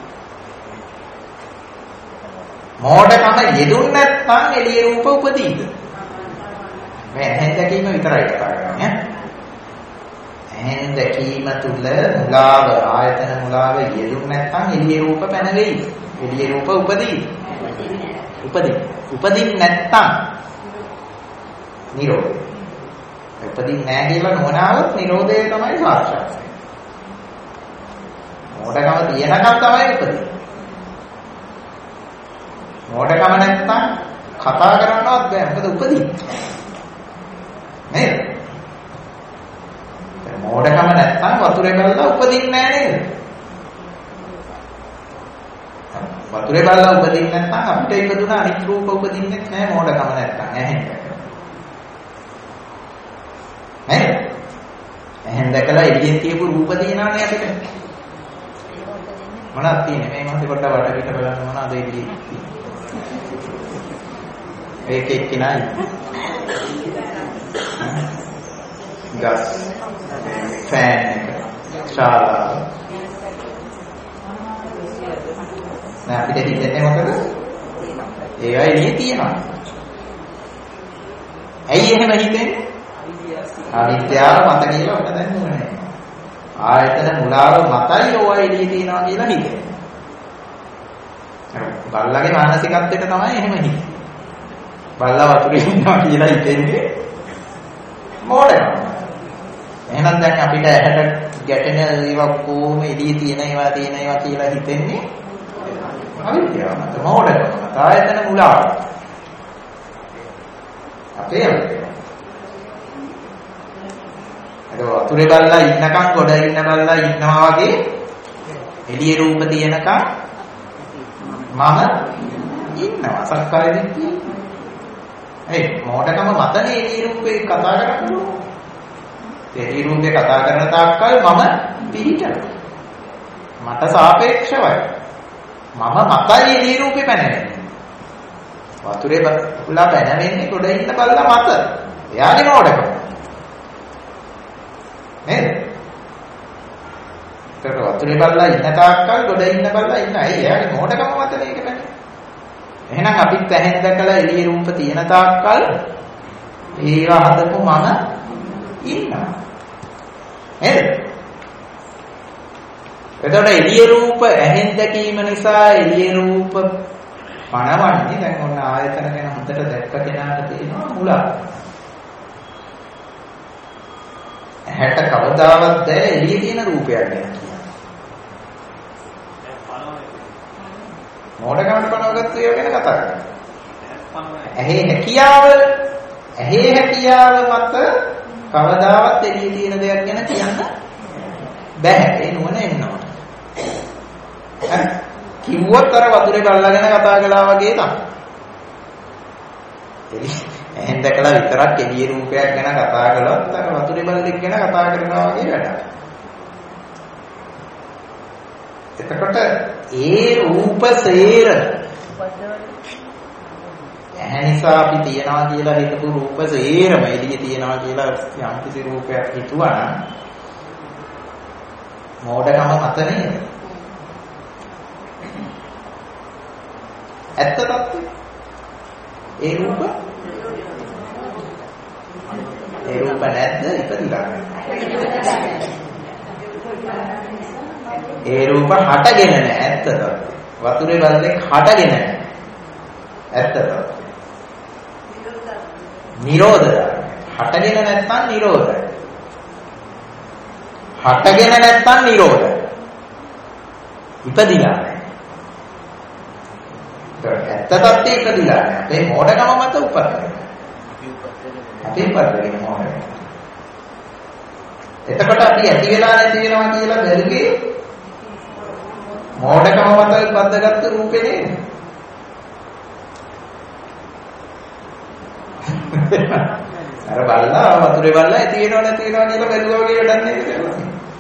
මෝඩකම යෙදුන් නැත්නම් එළිය රූප උපදීද? මේ ඇහෙන් දැකීම විතරයි කතා කරන්නේ. ඇහෙන් දැකීම තුල මුලාව ආයතන මුලාව යෙදුන් නැත්නම් එළිය රූප පැන වෙයි. එළිය රූප උපදීද? උපදී. උපදින් නැත්නම් නිරෝධය. උපදින් නැහැ කියලා නොවනවොත් නිරෝධය තමයි සාක්ෂාත් වෙන්නේ. මෝඩකම තියෙනකම් තමයි උපදින්නේ. මෝඩකම නැත්තම් කතා කරන්නවත් බෑ. මොකද උපදින්නේ. නේද? මෝඩකම නැත්තම් වතුරේ බලලා උපදින්නේ නෑ නේද? වතුරේ බලලා උපදින්නේ නැත්තම් අපිට ඉපදුන අනිත් රූප උපදින්නේ නෑ මෝඩකම නැත්තම්. ඇහෙන් දැකලා. නේද? ඇහෙන් දැකලා එළියෙන් තියපු රූප දිනනනේ අපිට. මොනවද තියෙන්නේ? මේ මොහොතේ පොඩ්ඩක් වටපිට බලන්න මොනවද එළියේ. ඒක එක්කෙනයි. ගස්, ෆෑන් එක, ශාලාව. නෑ අපිට හිතෙන්නේ මොකද? ඒවා එළියේ තියෙනවා. ඇයි එහෙම හිතෙන්නේ? අවිද්‍යාව මත කියලා ඔක දැන් නුනේ. ආයතන මුලාව මතයි ඕවා එළියේ තියෙනවා කියලා හිතෙන්නේ. බල්ලාගේ මානසිකත්වයට තමයි එහෙම හිතෙන්නේ. බල්ලා වතුරේ ඉන්නවා කියලා හිතෙන්නේ මෝඩකම. එහෙනම් දැන් අපිට ඇහැට ගැටෙන ඒවා කොහොම එළියේ තියෙන ඒවා තියෙන ඒවා කියලා හිතෙන්නේ අවිද්‍යාව මත මෝඩකම. ආයතන මුලාව. අපේ අවිද්‍යාව. ඒක වතුරේ බල්ලා ඉන්නකම් ගොඩ ඉන්න බල්ලා ඉන්නවා වගේ එළියේ රූප තියෙනකම් මම ඉන්නවා. සක්කාය දිට්ඨිය. ඒ මොඩකම මතනේ එළියේ රූපේ කතා කරන්නේ. එළියේ රූපේ කතා කරන තාක්කල් මම පිළිචරයි. මට සාපේක්ෂවයි. මම මතයි එළියේ රූපේ පැනවෙන්නේ. වතුරේ බල්ලා පැනවෙන්නේ ගොඩ ඉන්න බල්ලා මත. එයාගේ මොඩකම. නේද? ඒක වතුරේ බල්ලා ඉන්න තාක්කල් ගොඩ ඉන්න බල්ලා ඉන්න. ඇයි එයාගේ මොඩකම මතනේ ඒක පැනේ. එහෙනම් අපිත් ඇහෙන් දැකලා එළියේ රූප තියෙන තාක්කල් ඒවා හදපු මම ඉන්නවා. නේද? එතකොට එළියේ රූප ඇහෙන් දැකීම නිසා එළියේ රූප පණවන්නේ දැන් ඔන්න ආයතන ගැන හොඳට දැක්ක කෙනාට තියෙනවා මුලා. ඇහැට කවදාවත් දැන එළියේ තියෙන රූපයක් ගැන කියනවා. මොඩකමට පනවගත්තු ඒවා ගැන කතා කරනවා. ඇහි හැකියාව ඇහි හැකියාව මත කවදාවත් එළියේ තියෙන දෙයක් ගැන කියන්න බෑ. ඒ නුවණ එන්නවා. හරි. කිව්වොත් අර වතුරේ බල්ලා ගැන කතා කළා වගේ තමයි. එහෙන් දැකලා විතරක් එළියේ රූපයක් ගැන කතා කළොත් අර වතුරේ බල්ලෙක් ගැන කතා කරනවා වගේ වැඩක්. එතකොට ඒ රූප සේර ඇහැ නිසා අපි තියනවා කියලා හිතපු රූප සේරම එළියේ තියනවා කියලා යම් කිසි රූපයක් හිතුවා නම් මෝඩකම මත නේද? ඇත්ත තත්ත්වය. ඒ රූප ඒ රූප නැද්ද ඉපදිලා? ඒ රූප හටගෙන නැහැ ඇත්ත තත්ත්වය. වතුරේ බල්ලෙක් හටගෙන නැහැ. ඇත්ත තත්ත්වය. නිරෝධය. හටගෙන නැත්නම් නිරෝධය. හටගෙන නැත්නම් නිරෝධය. ඉපදිලා නැහැ. ඇත්ත තත්ත්වය ඉපදිලා නැහැ. මේ මොඩකම මත උපදිනවා. අපි උපදින මොඩකම. එතකොට අපි ඇති වෙලා නැති වෙනවා කියලා බැලුවේ මොඩකම මත උපද්දගත්තු රූපේ නේද? අර බල්ලා වතුරේ බල්ලා ඇති වෙනව නැති වෙනව කියලා බැලුවා වගේ වැඩක් නේද කියලා.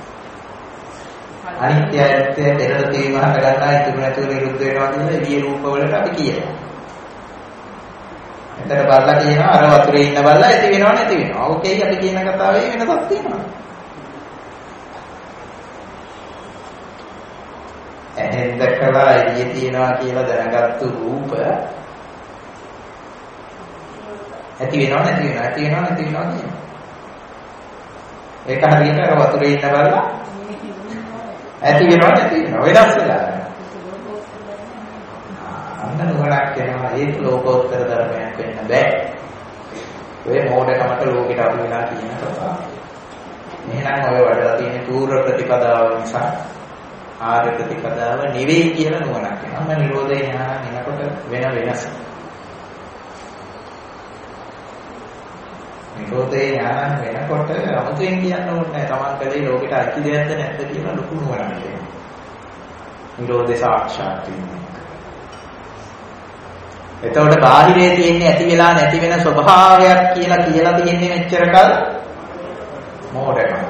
අනිත්‍යයත් පෙරළ තේම හට ගන්නා ඉතුරු නැතුව නිරුද්ධ වෙනවා කියන එළිය රූප වලට අපි කියනවා. එතන බල්ලා කියනවා අර වතුරේ ඉන්න බල්ලා ඇති වෙනව නැති වෙනව. ඕකේ අපි කියන කතාවේ වෙනසක් තියෙනවා. ඇහෙන් දැකලා එළිය තියනවා කියලා දැනගත්තු රූප ඇති වෙනව නැති වෙනව ඇති වෙනව නැති වෙනව කියනවා. ඒක හරියට අර වතුරේ ඉන්න බල්ලා ඇති වෙනව නැති වෙනව වෙනස් වෙලා අන්න නුවණක් කියනවා ඒක ලෝකෝත්තර ධර්මයක් වෙන්න බෑ. ඔය මෝඩකමට ලෝකෙට අහු වෙලා කියන කතාව. එහෙනම් ඔය වඩලා තියෙන පූර්ව ප්‍රතිපදාව නිසා ආර්ය ප්‍රතිපදාව නෙවෙයි කියලා නුවණක් එනවා. මම නිරෝධය ඥාන එනකොට වෙන වෙනස. නිරෝධය ඥාන වෙනකොට අමුතුවෙන් කියන්න ඕනේ නැහැ. Taman කලේ ලෝකෙට අයිති දෙයක්ද නැද්ද කියලා ලොකු නුවණක් එනවා. නිරෝධය සාක්ෂාත් වීම. එතකොට බාහිරේ තියෙන්නේ ඇති වෙලා නැති වෙන ස්වභාවයක් කියලා කියලා තියෙන්නේ මෙච්චර කල් මෝඩකම.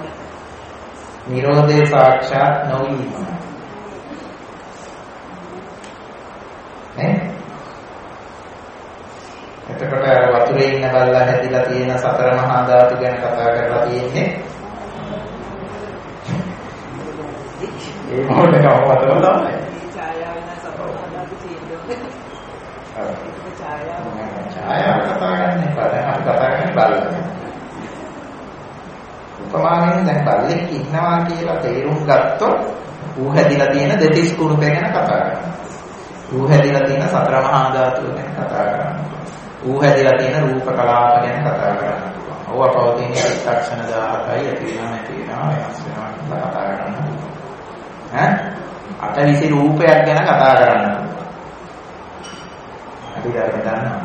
නිරෝධේ සාක්ෂාත් නොවීම. නේ? එතකොට අර වතුරේ ඉන්න බල්ලා හැදිලා තියෙන සතර මහා ධාතු ගැන කතා කරලා තියෙන්නේ. ඒ මොකටද අවවතව තමයි. ඡායාව වෙන සතර මහා ධාතු තියෙන්නේ. ඡායාව ඡායාව කතා කරන්නේ බලන්න කතා කරන්නේ බල්ලා. උපමාවෙන් දැන් බල්ලෙක් ඉන්නවා කියලා තේරුම් ගත්තොත් ඌ හැදිලා තියෙන දෙතිස් කුණුපේ ගැන කතා කරනවා. ඌ හැදිලා තියෙන සතර මහා ධාතු ගැන කතා කරනවා. ඌ හැදිලා තියෙන රූප කලාප ගැන කතා කරනවා. ඕවා පවතින චිත්තක්ෂණ දහසයි ඇති වෙනවා නැති වෙනවා වෙනස් වෙනවා කියලා කතා කරනවා. ඈ අටවිසි රූපයක් ගැන කතා කරනවා. අපි දැන් දන්නවා.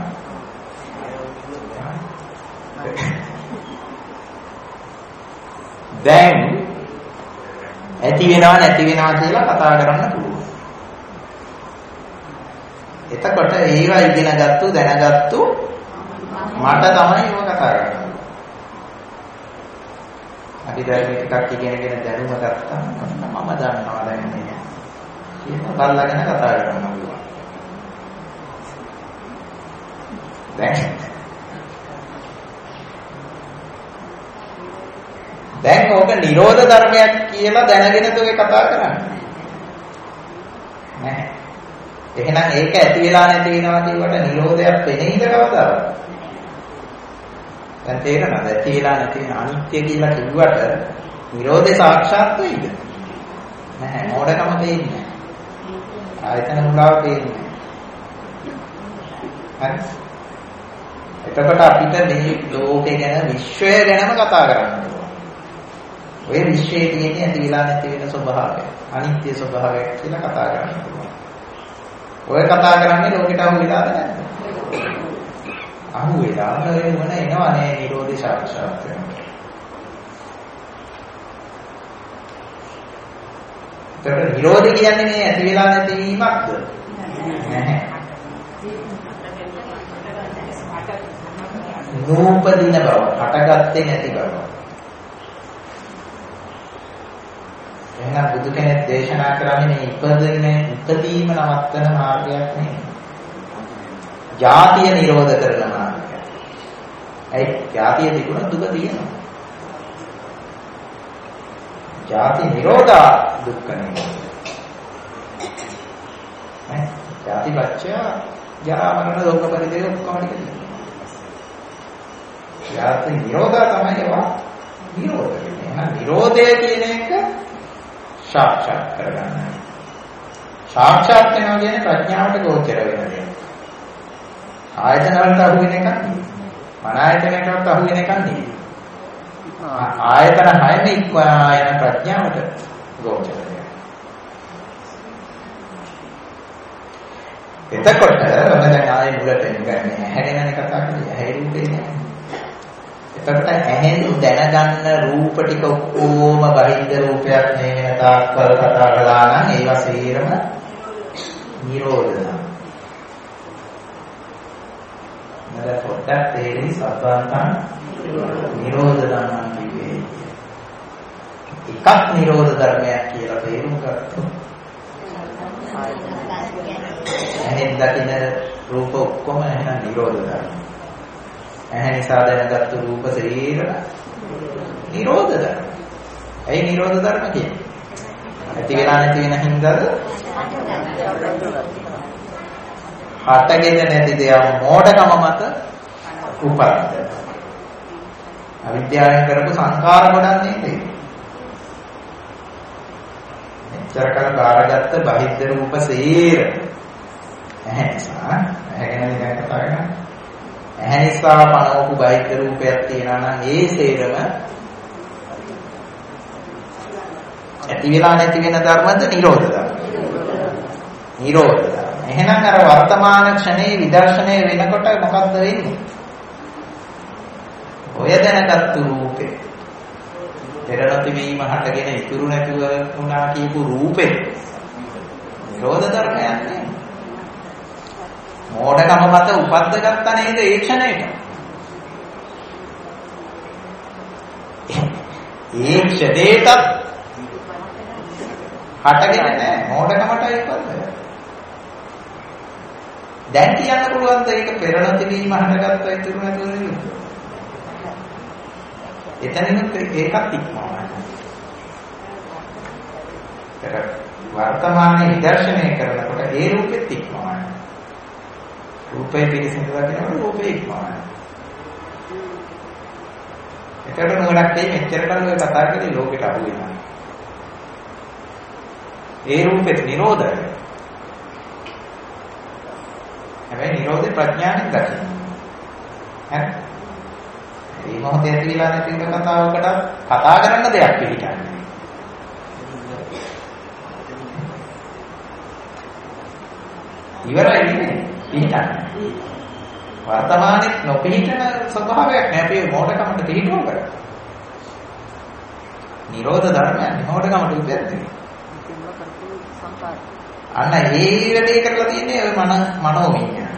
දැන් ඇති වෙනවා නැති වෙනවා කියලා කතා කරන්න පුළුවන්. එතකොට ඒවා ඉගෙන ගත්තු දැනගත්තු මට තමයි ඒව කතා කරන්නේ. අපි දැන් ටිකක් ඉගෙනගෙන දැනුම ගත්තා මම දන්නවා දැන් මේ කියලා බලලාගෙන කතා කරන්න පුළුවන්. දැන් දැන් ඕක නිරෝධ ධර්මයක් කියලා දැනගෙනද ඔය කතා කරන්නේ නැහැ. එහෙනම් ඒක ඇති වෙලා නැති වෙනවා කියවට නිරෝධයක් වෙන්නේ කවදාද? දැන් තේරෙනවද? ඇති වෙලා නැති වෙන අනිත්‍ය කියලා කිව්වට නිරෝධය සාක්ෂාත් වෙයිද? නැහැ. මෝඩකම දෙන්නේ. ආයතන මුලාව දෙන්නේ. හරි. එතකොට අපිට මේ ලෝකේ ගැන විශ්වය ගැනම කතා කරන්න ඕනේ. ඔය විශ්වයේ තියෙන ඇති වෙලා නැති වෙන ස්වභාවය, අනිත්‍ය ස්වභාවය කියලා කතා කරන්න පුළුවන්. ඔය කතා කරන්නේ ලෝකෙට අහු වෙලාද නැද්ද? අහු වෙලා ඒ මොන එනවා නේ නිරෝධ සාක්ෂාත් වෙනවා. ඒතර නිරෝධ කියන්නේ මේ ඇති වෙලා නැති වීමක්ද? නැහැ. නූපදින බව, හටගත්තේ නැති බව. එහෙනම් බුදු කෙනෙක් දේශනා කරන්නේ මේ ඉපදෙන්නේ ඉපදීම නවත්තන මාර්ගයක් නෙවෙයි. ජාතිය නිරෝධ කරන මාර්ගයක්. ඒ ජාතිය තිබුණ දුක තියෙනවා. ජාති නිරෝධා දුක්ඛ නිරෝධ. ඈ ජාති පත්‍ය ජරා මරණ දුක්ඛ පරිදේ ඔක්කොම ටික. ජාති නිරෝධා තමයි ඒවා නිරෝධ වෙන්නේ. එහෙනම් නිරෝධය කියන එක සාක්ෂාත් කරගන්න. සාක්ෂාත් වෙනවා කියන්නේ ප්‍රඥාවට ගෝචර වෙන දෙයක්. ආයතන වලට අහු වෙන එකක් නෙවෙයි. මන ආයතනයකට අහු වෙන එකක් නෙවෙයි. ආයතන හයම ඉක්මනා යන ප්‍රඥාවට ගෝචර වෙනවා. එතකොට මම දැන් ආයේ මුලට එන්නේ හැදෙනනේ කතා කරන්නේ හැරෙන්නේ නෑ. එතකොට ඇහෙන් දැනගන්න රූප ටික ඔක්කොම බහින්ද රූපයක් නේ වෙන තාක්කල් කතා කළා නම් ඒවා සේරම නිරෝධන. දැන් පොඩ්ඩක් තේරෙයි සබ්බාන්තං නිරෝධ ධර්මයන් කිව්වේ. එකක් නිරෝධ ධර්මයක් කියලා තේරුම් ගත්තොත් එහෙන් දකින්න රූප ඔක්කොම එහෙනම් නිරෝධ ධර්ම. ඇහැ නිසා දැනගත්තු රූප ශරීර නිරෝධ ධර්ම. ඇයි නිරෝධ ධර්ම කියන්නේ? ඇති වෙලා නැති වෙන හින්දාද? හටගෙන නැති දෙයක් මෝඩකම මත උපදින. අවිද්‍යාවෙන් කරපු සංකාර ගොඩක් නේද? මෙච්චර කල් බාරගත්ත බහිද්ද රූප සේර ඇහැ නිසා ඇහැ ගැන දැන් කතා කරන්නේ. ඇහැ නිසා පනවපු බහිද්ද රූපයක් තියෙනවා නම් ඒ සේරම ඇති වෙලා නැති වෙන ධර්මද නිරෝධ ධර්ම. නිරෝධ ධර්ම. එහෙනම් අර වර්තමාන ක්ෂණේ විදර්ශනය වෙනකොට මොකක්ද වෙන්නේ? ඔය දැනගත්තු රූපේ පෙරණති වීම හටගෙන ඉතුරු නැතුව වුණා කියපු රූපේ නිරෝධ ධර්මයක් නේ. මෝඩකම මත උපද්ද ගත්තා නේද ඒ ක්ෂණයට? ඒ ක්ෂණේට හටගෙන නැහැ මෝඩකමටයි උපද්ද. දැන් කියන්න පුළුවන්ද ඒක පෙරණති වීම හටගත්තා ඉතුරු නැතුව නෙවෙයි. එතනිනුත් ඒකත් ඉක්මවනවා. ඒක වර්තමානයේ විදර්ශනය කරනකොට ඒ රූපෙත් ඉක්මවනවා. රූපේ පිළිසිඳ දකිනකොට රූපේ ඉක්මවනවා. ඒකට නෝලක් දෙයි මෙච්චර කල් ඔය කතා කරේ ලෝකෙට අහු වෙනවා. ඒ රූපෙත් නිරෝධය. හැබැයි නිරෝධේ ප්‍රඥාවෙන් දකින්න. හරි? මේ මොහොතේ ඇතිලා නැති වෙන කතාවකට කතා කරන්න දෙයක් පිළිගන්නේ. ඉවරයි නේ පිළිගන්නේ. වර්තමානයේ නොපිළිගන ස්වභාවයක් නෑ අපි මොඩකමට පිළිගන්න කරා. නිරෝධ ධර්මයන් මොඩකමට උපයන්නේ. අන්න ඒ වැඩේ කරලා තියෙන්නේ ඔය මන මනෝ විඤ්ඤාණය.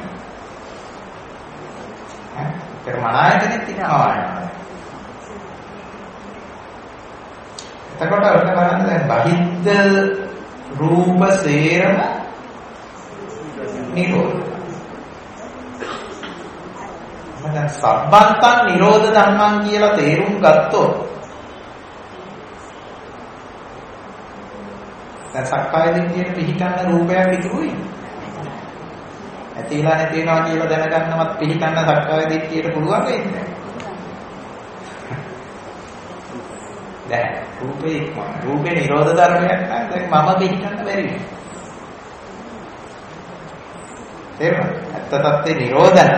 ඈ ඒක මනායතනෙත් ඉන්නවා. එතකොට ඔන්න බලන්න දැන් බහිද්ද රූප සේරම නිරෝධ. මම සබ්බන්තං නිරෝධ ධම්මං කියලා තේරුම් ගත්තොත් දැන් සක්කාය දිට්ඨියට පිළිගන්න රූපයක් ඉතුරුයි. ඇතිලා නැති වෙනවා කියලා දැනගන්නවත් පිළිගන්න සක්කාය දිට්ඨියට පුළුවන් වෙන්නේ නැහැ. දැන් රූපේ ඉක්මන. රූපේ නිරෝධ ධර්මයක් නම් දැන් මම පිළිගන්න බැරි වෙනවා. තේරුණාද? ඇත්ත තත්ත්වේ නිරෝධන.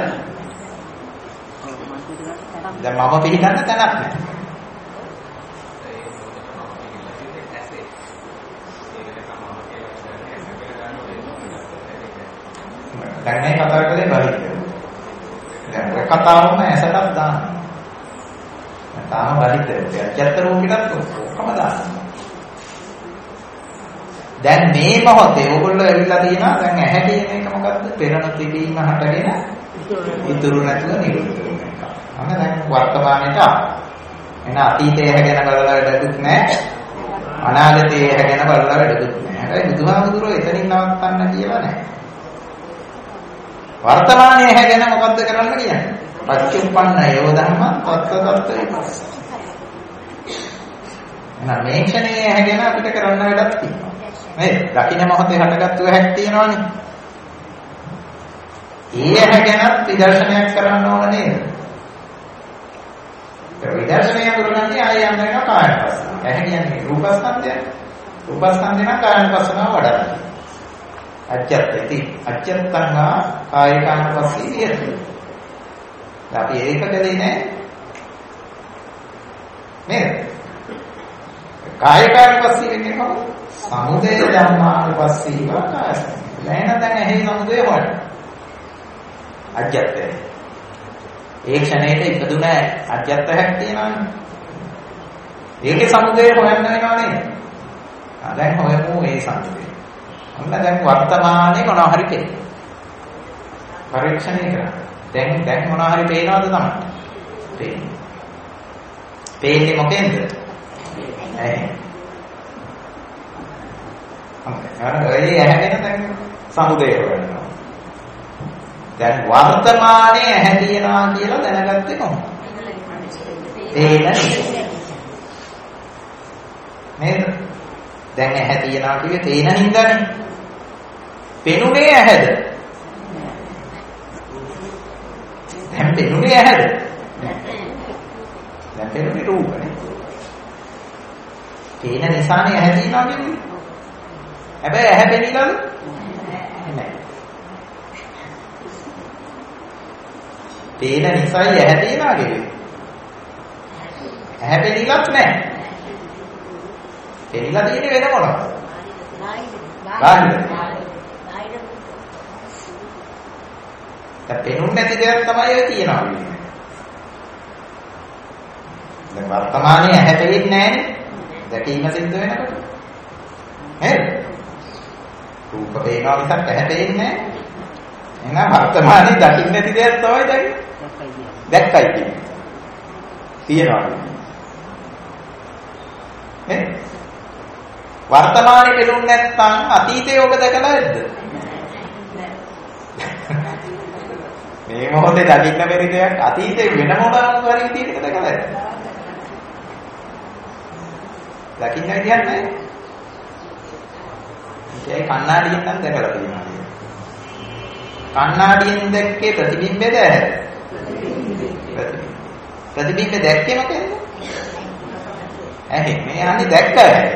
දැන් මම පිළිගන්න තැනක් නැහැ. දැන් මේ කතා කරේ බලිද. දැන් ඔය කතාවම ඇසටත් දාන්න. තාම බලිද. ඇත්ත රූපෙටත් ඔක්කොම දාන්න. දැන් මේ මොහොතේ ඕගොල්ලෝ ඇවිල්ලා තියෙනවා දැන් ඇහැ කියන එක මොකද්ද? පෙරණ තිබීම හටගෙන ඉතුරු නැතුව නිරුද්ධ වෙන එක. අන්න දැන් වර්තමානයේට එන අතීතයේ හැගෙන බලලා වැඩකුත් නැහැ. අනාගතයේ හැගෙන බලලා වැඩකුත් නැහැ. හැබැයි බුදුහාමුදුරුවෝ එතනින් නවත්තන්න කියලා නැහැ. වර්තමානයේ හැගෙන මොකද්ද කරන්න කියන්නේ? පච්චුප්පන්න යෝ ධම්මං තත්ත විපස්ස. එහෙනම් මේ ක්ෂණයේ හැගෙන අපිට කරන්න වැඩක් තියෙනවා. නේද? දකින්න මොහොතේ හටගත්තු හැක් තියෙනවනේ. ඒ හැගෙනත් විදර්ශනයක් කරන්න ඕන නේද? ඒ විදර්ශනය කරන්නේ ආය යන්න වෙන කායපස්ස. ඇහැ කියන්නේ රූපස්කන්ධය. රූපස්කන්ධය නම් කායපස්සනාව වඩා. අජ්ජත්ති අජ්ජත්තංගා කායිකානුපස්සී විහෙරති. අපි ඒක කලේ නෑ නේද? කායිකානුපස්සී වෙන්නේ කොහොමද? සමුදය ධම්මානුපස්සීව කායස. ලෑන දැන් ඇහි සමුදය හොයන. අජ්ජත්ත. ඒ ක්ෂණයට ඉපදුන අජ්ජත්තයක් තියෙනවානේ. ඒකේ සමුදය හොයන්න වෙනවා නේද? ආ දැන් හොයමු ඒ සමුදය. ඔන්න දැන් වර්තමානයේ මොනවා හරි කෙරේ. පරීක්ෂණය කරා. දැන් දැන් මොනවා හරි පේනවද තමයි? පේන්නේ. පේන්නේ මොකෙන්ද? ඇයි? අර ඔය ඇහැගෙන දැන් සමුදය වෙනවා. දැන් වර්තමානයේ ඇහැ තියනවා කියලා දැනගත්තේ කොහොමද? පේන නේද? දැන් ඇහැ තියනවා කිව්වේ පේන නින්දානේ. පෙනුනේ ඇහැද? දැන් පෙනුනේ ඇහැද? දැන් පෙනුනේ රූපනේ. පේන නිසානේ ඇහැ තියනවා කියන්නේ. හැබැයි ඇහැ පෙනිලාද? නැහැ. පේන නිසායි ඇහැ තියනවා කියන්නේ. ඇහැ පෙනිලත් නැහැ. පෙනිලා තියෙන්නේ වෙන මොනවද? බාහිර. දැන් පෙනුන්නේ නැති දෙයක් තමයි ඔය තියනවා කියන්නේ. දැන් වර්තමානයේ ඇහැ පෙන්නේ නැහැනේ. දැකීම සිද්ධ වෙනකොට. නේද? රූප පේනවා මිසක් ඇහැ පෙන්නේ නැහැ. එහෙනම් වර්තමානයේ දකින්න නැති දෙයක් තමයි දැන්. දැක්කයි කියන්නේ. තියනවා. නේ? වර්තමානයේ පෙනුන්නේ නැත්නම් අතීතයේ ඔබ දැකලා නැද්ද? මේ මොහොතේ දකින්න බැරි දෙයක් අතීතේ වෙන මොනවාක් හරි විදිහකට දැකලා නැද්ද? දකින්න විදියක් නැහැ. ඒකයි කණ්ණාඩියෙන් නම් දැකලා තියෙනවා. කණ්ණාඩියෙන් දැක්කේ ප්‍රතිබිම්බේද? ප්‍රතිබිම්බ. ප්‍රතිබිම්බේ දැක්කේ මොකෙන්ද? ඇහි මේ යන්නේ දැක්කයි.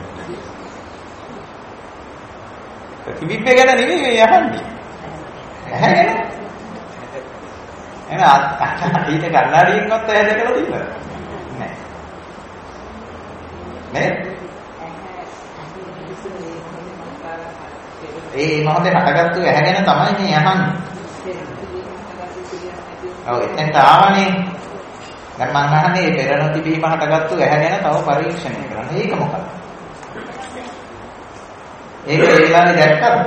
ප්‍රතිබිම්බේ ගැන නෙමෙයි මේ යහන්නේ. ඇහැ ගැන. එහෙනම් ඊට කණ්ණාඩියෙන්වත් ඇහැ දැකලා තියෙනවද? නැහැ. නේ? ඒ මොහොතේ හටගත්තු ඇහැ ගැන තමයි මේ යහන්නේ. ඔව් එතෙන්ට ආවනේ. දැන් මම අහන්නේ පෙර නොතිබීම හටගත්තු ඇහැ ගැන තව පරීක්ෂණය කරන්න. ඒක මොකක්ද? ඒක ඒ වෙලාවේ දැක්කද?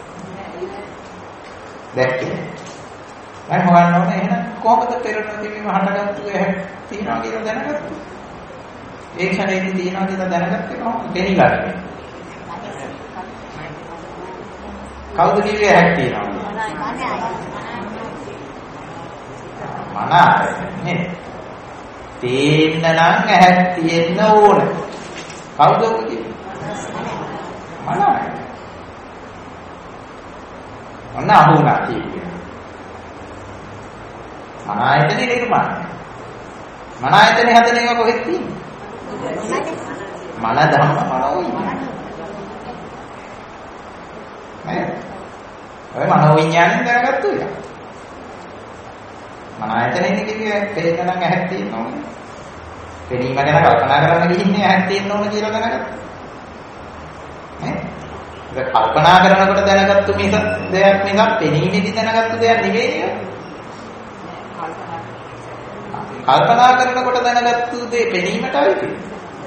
දැක්කේ. මම හොයන්න ඕනේ එහෙනම් කොහොමද පෙර නොතිබීම හටගත්තු ඇහැ තියනවා කියලා දැනගත්තේ? ඒ ක්ෂණයේදී තියනවා කියලා දැනගත්තේ කොහොමද? දෙනිගන්නේ. කවුද කිව්වේ ඇහැක් තියනවා? මනස නේ. තේන්න නම් ඇහැක් තියෙන්න ඕන. කවුද ඔක කිව්වේ? මනස. ඔන්න අහුණා කියන්නේ. මන ආයතනේ නිර්මාණය. මන ආයතනේ හදන එක කොහෙද තියෙන්නේ? මන ධම්ම මනෝ විඥාන. නේද? ඔය මනෝ විඥාණයෙන් දැනගත්තු එක. මන ආයතනේ කිව්වේ පේන්න නම් ඇහැක් තියෙන්න ඕනේ. පෙනීම ගැන කල්පනා කරන්න ගිහින්නේ ඇහැක් තියෙන්න ඕන කියලා දැනගත්තා. නේ? ඒක කල්පනා කරනකොට දැනගත්තු මිස දෙයක් මිසක් පෙනීමේදී දැනගත්තු දෙයක් නෙවෙයි. කල්පනා කරනකොට දැනගත්තු දේ පෙනීමටයි තියෙන්නේ.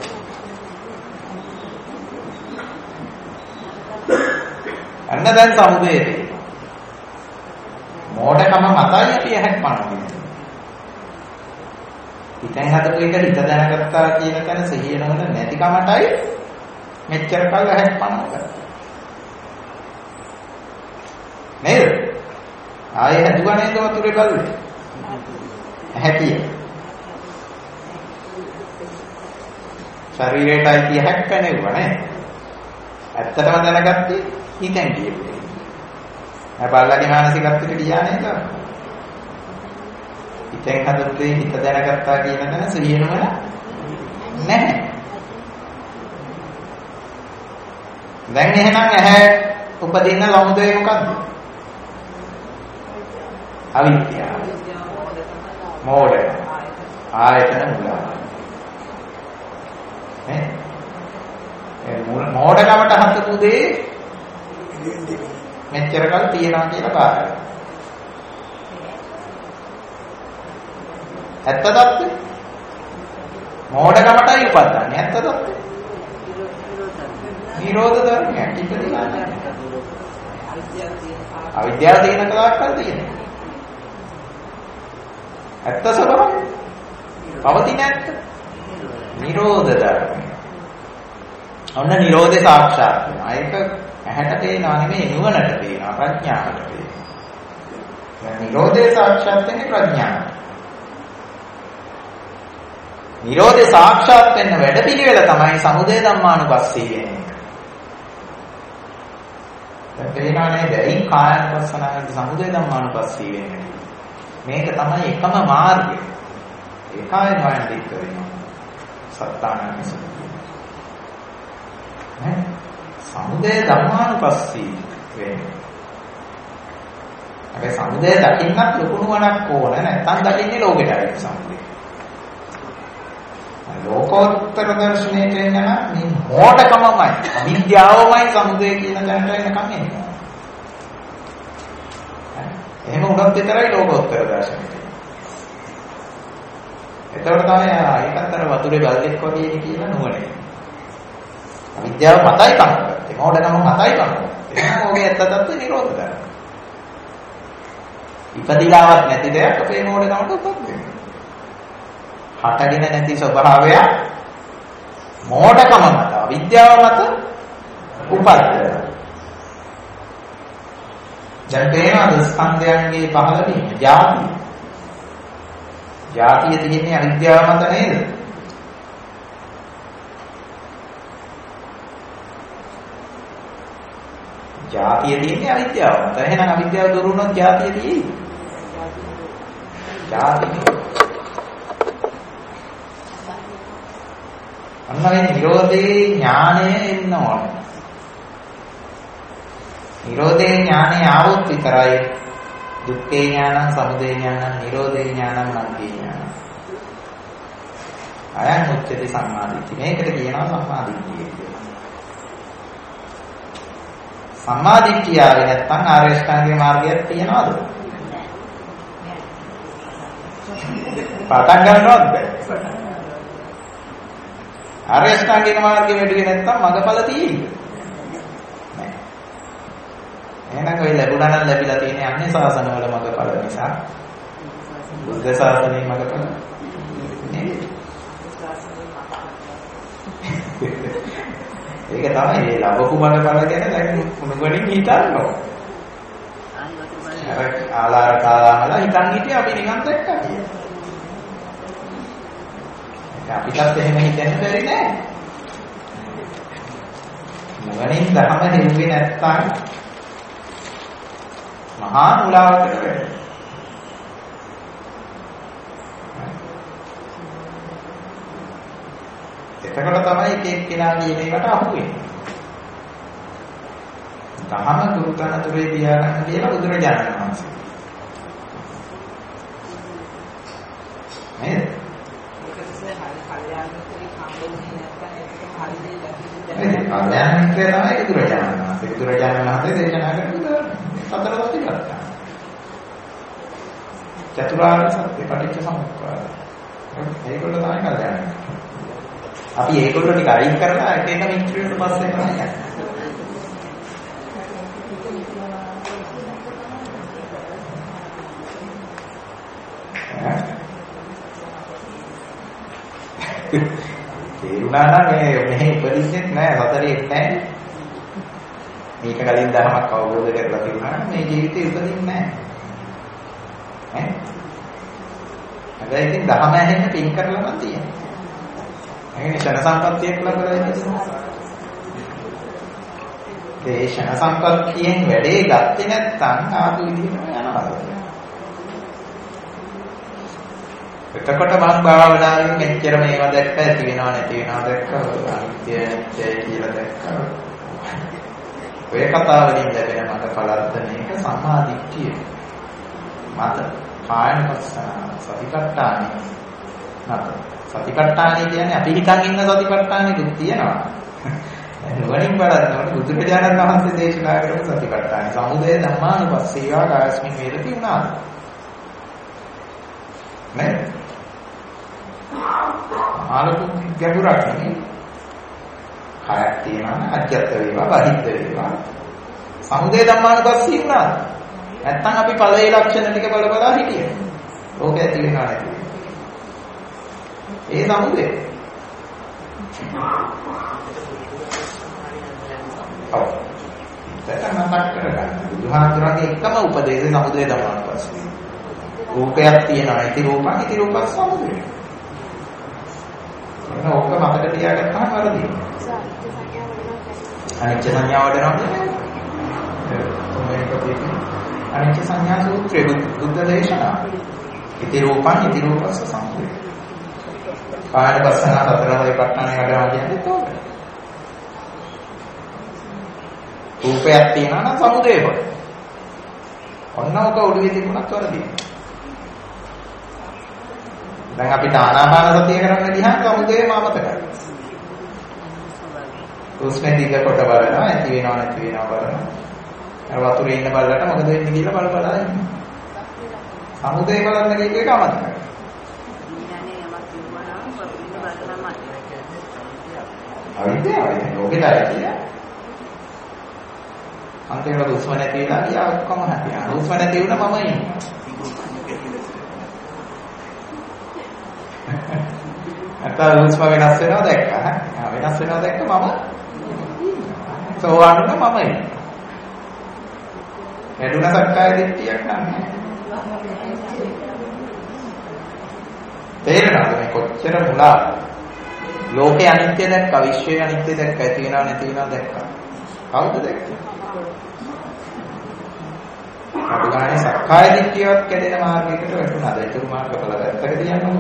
අන්න දැන් සමුදේදී මෝඩකම මතයි අපි ඇහැක් පනවන්නේ. හිතෙන් හදපු එක හිත දැනගත්තා කියන කෙන සිහිය නොවන නැතිකමටයි මෙච්චර කල් ඇහැක් පනවගත්තා. නේද? ආයෙ හදුවා නේද වතුරේ බලුවේ? ඇහැකිය. ශරීරයට අයිති ඇහැක් පැනෙවුවා නේ. ඇත්තටම දැනගත්තේ හිතෙන් කියපේ. මම බල්ලාගේ මානසිකත්වයට ගියා නේද? හිතෙන් හදපු හිත දැනගත්තා කියන තැන සිහියනම නැහැ. දැන් එහෙනම් ඇහැ උපදින්න ලමුදේ මොකද්ද? අවිද්‍යාව. මෝඩය. ආයතන මුල. නේ? ඒ මෝඩකමට හසු දේ මෙච්චර කල් තියනවා කියලා බාරයි. ඇත්තද? මෝඩකමටයි උපදින්නේ. ඇත්තද? නිරෝධ ධර්මයක් ඉපදිලා. අවිද්‍යාව තියෙන කලාවක් කල් තියෙනවා. ඇත්ත ස්වභාවය. පවතින ඇත්ත. නිරෝධ ධර්මය. ඔන්න නිරෝධේ සාක්ෂාත් වෙනවා. ඒක ඇහැට පේනවා නෙමෙයි නුවණට පේනවා ප්‍රඥාවට පේනවා. දැන් නිරෝධේ සාක්ෂාත් වෙන්නේ ප්‍රඥාවට. නිරෝධේ සාක්ෂාත් වෙන්න වැඩපිළිවෙල තමයි සමුදය ධම්මානුපස්සී කියන්නේ. දැන් තේරෙනා නේද? ඒ කායනුපස්සනාවේ සමුදය ධම්මානුපස්සී වෙන්නේ. මේක තමයි එකම මාර්ගය. ඒකයි වයින්දික වෙනවා. සත්‍යානන්ද නේ? සමුදය ධම්මානුපස්සී වෙන්නේ. අපි සමුදය දකින්නත් ලොකු නුවණක් ඕන නැත්නම් දකින්නේ ලෝකෙටයි සමුදය. ලෝකෝත්තර දර්ශනයට එන්න නම් මේ මෝඩකමමයි අවිද්‍යාවමයි සමුදය කියන දැනට එනකම් එන්නේ. එහෙම උනත් විතරයි ලෝකෝත්තර දර්ශනයට. එතකොට තමයි ඒකත් අර වතුරේ බල්ලෙක් වගේ ඉන්නේ කියලා නුවණ. අවිද්‍යාව මතයි කමකට. මෝඩකම මතයි කමකට. එහෙනම් ඔගේ ඇත්ත තත්ත්ව නිරෝධ කරනවා. ඉපදිලාවක් නැති දෙයක් අපේ මෝඩකමට උපත් වෙනවා. හටගෙන නැති ස්වභාවය මෝඩකම මත අවිද්‍යාව මත උපදිනවා. දැන් තේරෙනවද ස්කන්ධයන්ගේ පහළ වීම? ජාතිය. ජාතිය තියෙන්නේ අවිද්‍යාව මත නේද? ජාතිය තියෙන්නේ අවිද්‍යාව මත. එහෙනම් අවිද්‍යාව දුරු වුණොත් ජාතිය තියෙයි. ජාතිය. අන්නගේ නිරෝධේ ඥානය එන්න ඕන. නිරෝධේ ඥානය આવොත් විතරයි දුක්ඛේ ඥානං, සමුදය ඥානං, නිරෝධේ ඥානං, මග්ගේ ඥානං. අයං උච්චති සම්මාදිට්ඨිය. මේකට කියනවා සම්මාදිට්ඨිය කියලා. සම්මාදිට්ඨිය ආවේ නැත්නම් ආර්ය අෂ්ටාංගික මාර්ගයක් තියනවද? පටන් ගන්නවද බෑ. ආර්ය අෂ්ටාංගික මාර්ගයේ වැඩිවේ නැත්නම් මගඵල තියෙයිද? නෑ. එහෙනම් ඔය ලැබුණා නම් ලැබිලා තියෙන්නේ අන්නේ ශාසනවල මගඵල නිසා. බුද්ධ ශාසනයේ මගඵල නෙවෙයි. ඒක තමයි මේ ලැබපු මගඵල ගැන දැන් මොනවලින් හිතන්න ඕන. අර ආලාර කාලාමලා හිතන් හිටියේ අපි නිකන් දැක්කා කියලා. අපිටත් එහෙම හිතන්න බැරි නෑ. මොගණින් ධර්ම හෙව්වේ නැත්තම් මහා මුලාවකට වැටෙනවා. එතකොට තමයි එක එක්කෙනා කියන එකට අහු වෙන්නේ. ධර්ම ගුරුතනතුරේ තියාගන්න කියලා බුදුරජාණන් වහන්සේ. නේද? කල්යාණ මිත්‍රය තමයි බුදුරජාණන් වහන්සේ. බුදුරජාණන් වහන්සේ දේශනා කරපු සතර සතිපට්ඨාන. චතුරාර්ය සත්‍ය පටිච්ච සමුප්පාද. ඒකවල තමයි කල්යාණ මිත්‍රය. අපි ඒකවල ටික අයින් කරලා එක එක මිත්‍රයන්ට පස්සේ කරන්නේ. තේරුණා නම් මේ මෙහෙ ඉපදින්නෙත් නෑ සතරේ නෑ. මේක කලින් ධර්මයක් අවබෝධ කරලා තිබුණා නම් මේ ජීවිතේ ඉපදින්නේ නෑ. ඈ? හැබැයි ඉතින් ධර්ම ඇහෙන්න පින් කරලා නම් තියෙනවා. ඒකනේ ෂණ සම්පත්තියක් ලබලා ඉන්නේ. ඒ ෂණ සම්පත්තියෙන් වැඩේ ගත්තේ නැත්නම් ආපු විදිහටම යනවා. එතකොට මම භාවනාවෙන් මෙච්චර මේවා දැක්ක ඇති වෙනව නැති වෙනව දැක්ක අනිත්‍ය නිත්‍ය කියලා දැක්ක ඔය කතාවලින් ලැබෙන මට පළද්ද මේක සම්මාදිට්ඨිය මත කායනපස්සන සතිපට්ඨානෙ මත සතිපට්ඨානෙ කියන්නේ අපි හිතන් ඉන්න සතිපට්ඨානෙකුත් තියෙනවා නුවණින් බලනකොට බුදුරජාණන් වහන්සේ දේශනා කරපු සතිපට්ඨාන සමුදය ධම්මානුපස්සීවා කායස්මින් වේරති උනා නේද? ආලෝක ගැඹුරක් නෙමෙයි. කායක් තියෙනවා අජ්‍යත් වේවා බහිද්ද වේවා. සමුදය ධම්මානුපස්සී උනා. නැත්තම් අපි ඵලයේ ලක්ෂණ ටික බල බලා හිටියේ. ලෝකය ඇති වෙනවා නැති වෙනවා. ඒ සමුදය. ඔව්. දැන් මතක් කරගන්න. බුදුහාමුදුරන්ගේ එකම උපදේශය සමුදය දමන පස්සේ. රූපයක් තියෙනවා. ඉති රූපං ඉති රූපස් සමුදය. එහෙනම් ඔක්ක මතක තියාගත්තාම වරදී. අනිත්‍ය සංඥාව වඩනවා. අනිත්‍ය සංඥා සූත්‍රයේ බුද්ධ දේශනා. ඉති රූපං ඉති රූපස්ස සමුදය. කායන පස්සන සතරවයි පට්ඨානේ වැඩනවා කියන්නේ ඒක. රූපයක් තියෙනවා නම් සමුදය කොට. ඔන්න ඔක ඔළුවේ තිබුණත් වරදී. දැන් අපිට ආනාපාන සතිය කරන්න ගියාම සමුදයම අමතකයි. උස්මේ දිග කොට බලනවා, ඇති වෙනව නැති වෙනව බලනවා. අර වතුරේ ඉන්න බල්ලට මොකද වෙන්නේ කියලා බල බල ඉන්නවා. සමුදය බලන්න කියපු එක අමතකයි. අවිද්‍යාවයි ලෝකෙට ඇතිය. අන්තිමට උස්ම නැති වෙලා ගියා ඔක්කොම හැටියා. උස්ම නැති වුණා මම ඉන්නවා. අතන උස්ම වෙනස් වෙනවා දැක්කා. ආ වෙනස් වෙනවා දැක්ක මම සෝවාන් වුණා මම ඉන්නවා. වැඩුණ සක්කාය දිට්ඨියක් නැහැ. තේරෙනවද මේ කොච්චර මුලා? ලෝකේ අනිත්‍ය දැක්කා, විශ්වයේ අනිත්‍ය දැක්කා, ඇති වෙනව නැති වෙනව දැක්කා. කවුද දැක්කේ? අපගානේ සක්කාය දිට්ඨියක් කැඩෙන මාර්ගයකට වැටුණාද? ඒතුරු මාර්ගඵල වැත්තක තියන්නකො.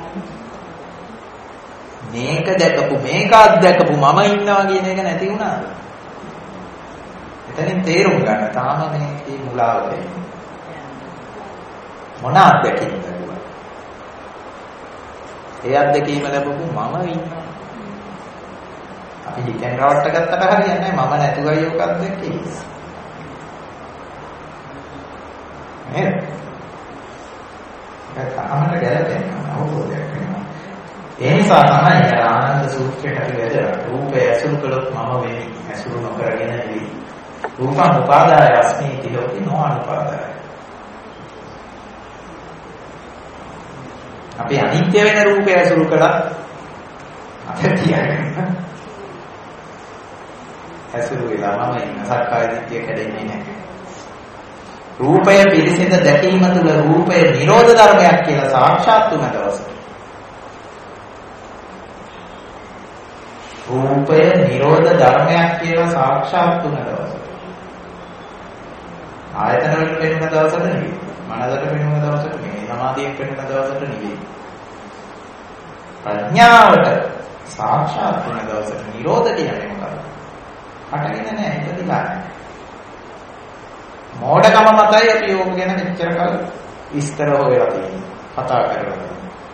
මේක දැකපු මේක අත්දැකපු මම ඉන්නවා කියන එක නැති වුණාද? එතනින් තේරුම් ගන්න තාම මේකේ මුලාව තියෙනවා. මොන අත්දැකීමද? ඒ අත්දැකීම ලැබපු මම ඉන්නවා. අපි හිතෙන් රවට්ට ගත්තට හරියන්නේ නැහැ. මම නැතුවයි ඔක අත්දැකී. නේද? ඒක තමයි ගැලපෙන්නේ අවබෝධයක් වෙනවා. ඒ නිසා තමයි ආනන්ද සූත්‍රයට අපි වැදගත්. රූපය ඇසුරු කළොත් මම වෙමි. ඇසුරු නොකරගෙන නෙවෙයි. රූපං උපාදාය අස්මි තිලෝකි නොඅනුපාදාය. අපි අනිත්‍ය වෙන රූපය ඇසුරු කළා අපිට තියන්න. ඇසුරු වෙලා මම ඉන්න සක්කාය දිට්ඨිය කැඩෙන්නේ නැහැ. රූපය පිළිසිඳ දැකීම තුළ රූපය නිරෝධ ධර්මයක් කියලා සාක්ෂාත් වුණ දවසට රූපය නිරෝධ ධර්මයක් කියලා සාක්ෂාත් වුණ දවසට ආයතන වලට පෙනෙන දවසට නෙවෙයි, මනසට පෙනෙන දවසට නෙවෙයි, සමාධියෙන් පෙනෙන දවසට නෙවෙයි, ප්‍රඥාවට සාක්ෂාත් වුණ දවසට නිරෝධ කියන්නේ මොකක්ද? හටගෙන නැහැ, ඉපදිලා නැහැ. මෝඩකම මතයි අපි යෝග ගැන මෙච්චර කල් විස්තර හොයලා තියෙන්නේ, කතා කරලා.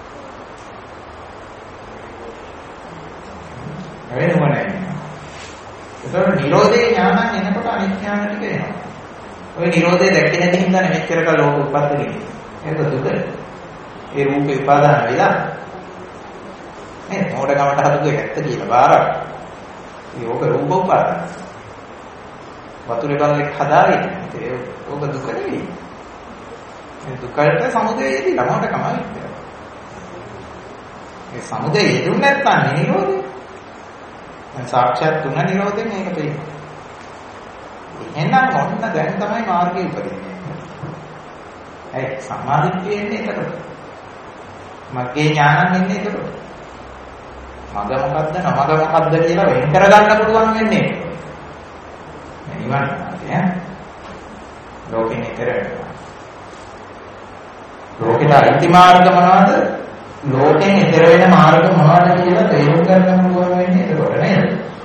වෙනම නැහැ. ඒතකොට නිරෝධේ ඥානන් එනකොට අනිත් ඥාන ටික එනවා. ඔය නිරෝධය දැක්කේ නැති හින්දා මෙච්චර කල් ලෝක උපද්දගෙන. ඒක දුක. ඒ රූපේ උපාදාන වෙලා මේ මෝඩකමට හදුවේ ඇත්ත කියලා බාරක්. ඒක රූප උපාදාන. වතුරේ බලලෙක් හදාගෙන ඒ ඕක දුක නෙවෙයි. ඒ දුකට සමුදය යෙදිලා මෝඩකම විතර. ඒ සමුදය යෙදුන්නේ නැත්නම් නිරෝධය. දැන් සාක්ෂාත් තුන නිරෝධයෙන් මේක තියෙනවා. එහෙනම් ඔන්න දැන් තමයි මාර්ගය උපදින්නේ. ඒ සම්මාදිට්ඨිය එන්නේ එතකොට. මගේ ඥානන් එන්නේ එතකොට. මග මොකද්ද නමග මොකද්ද කියලා වෙන් කරගන්න පුළුවන් වෙන්නේ. නිවන් නේ. ලෝකෙන් ඈතර වෙනවා. ලෝකෙට අයිති මාර්ග මොනවද? ලෝකෙන් ඈතර වෙන මාර්ග මොනවද කියලා තේරුම් ගන්න පුළුවන් වෙන්නේ එතකොට නේද?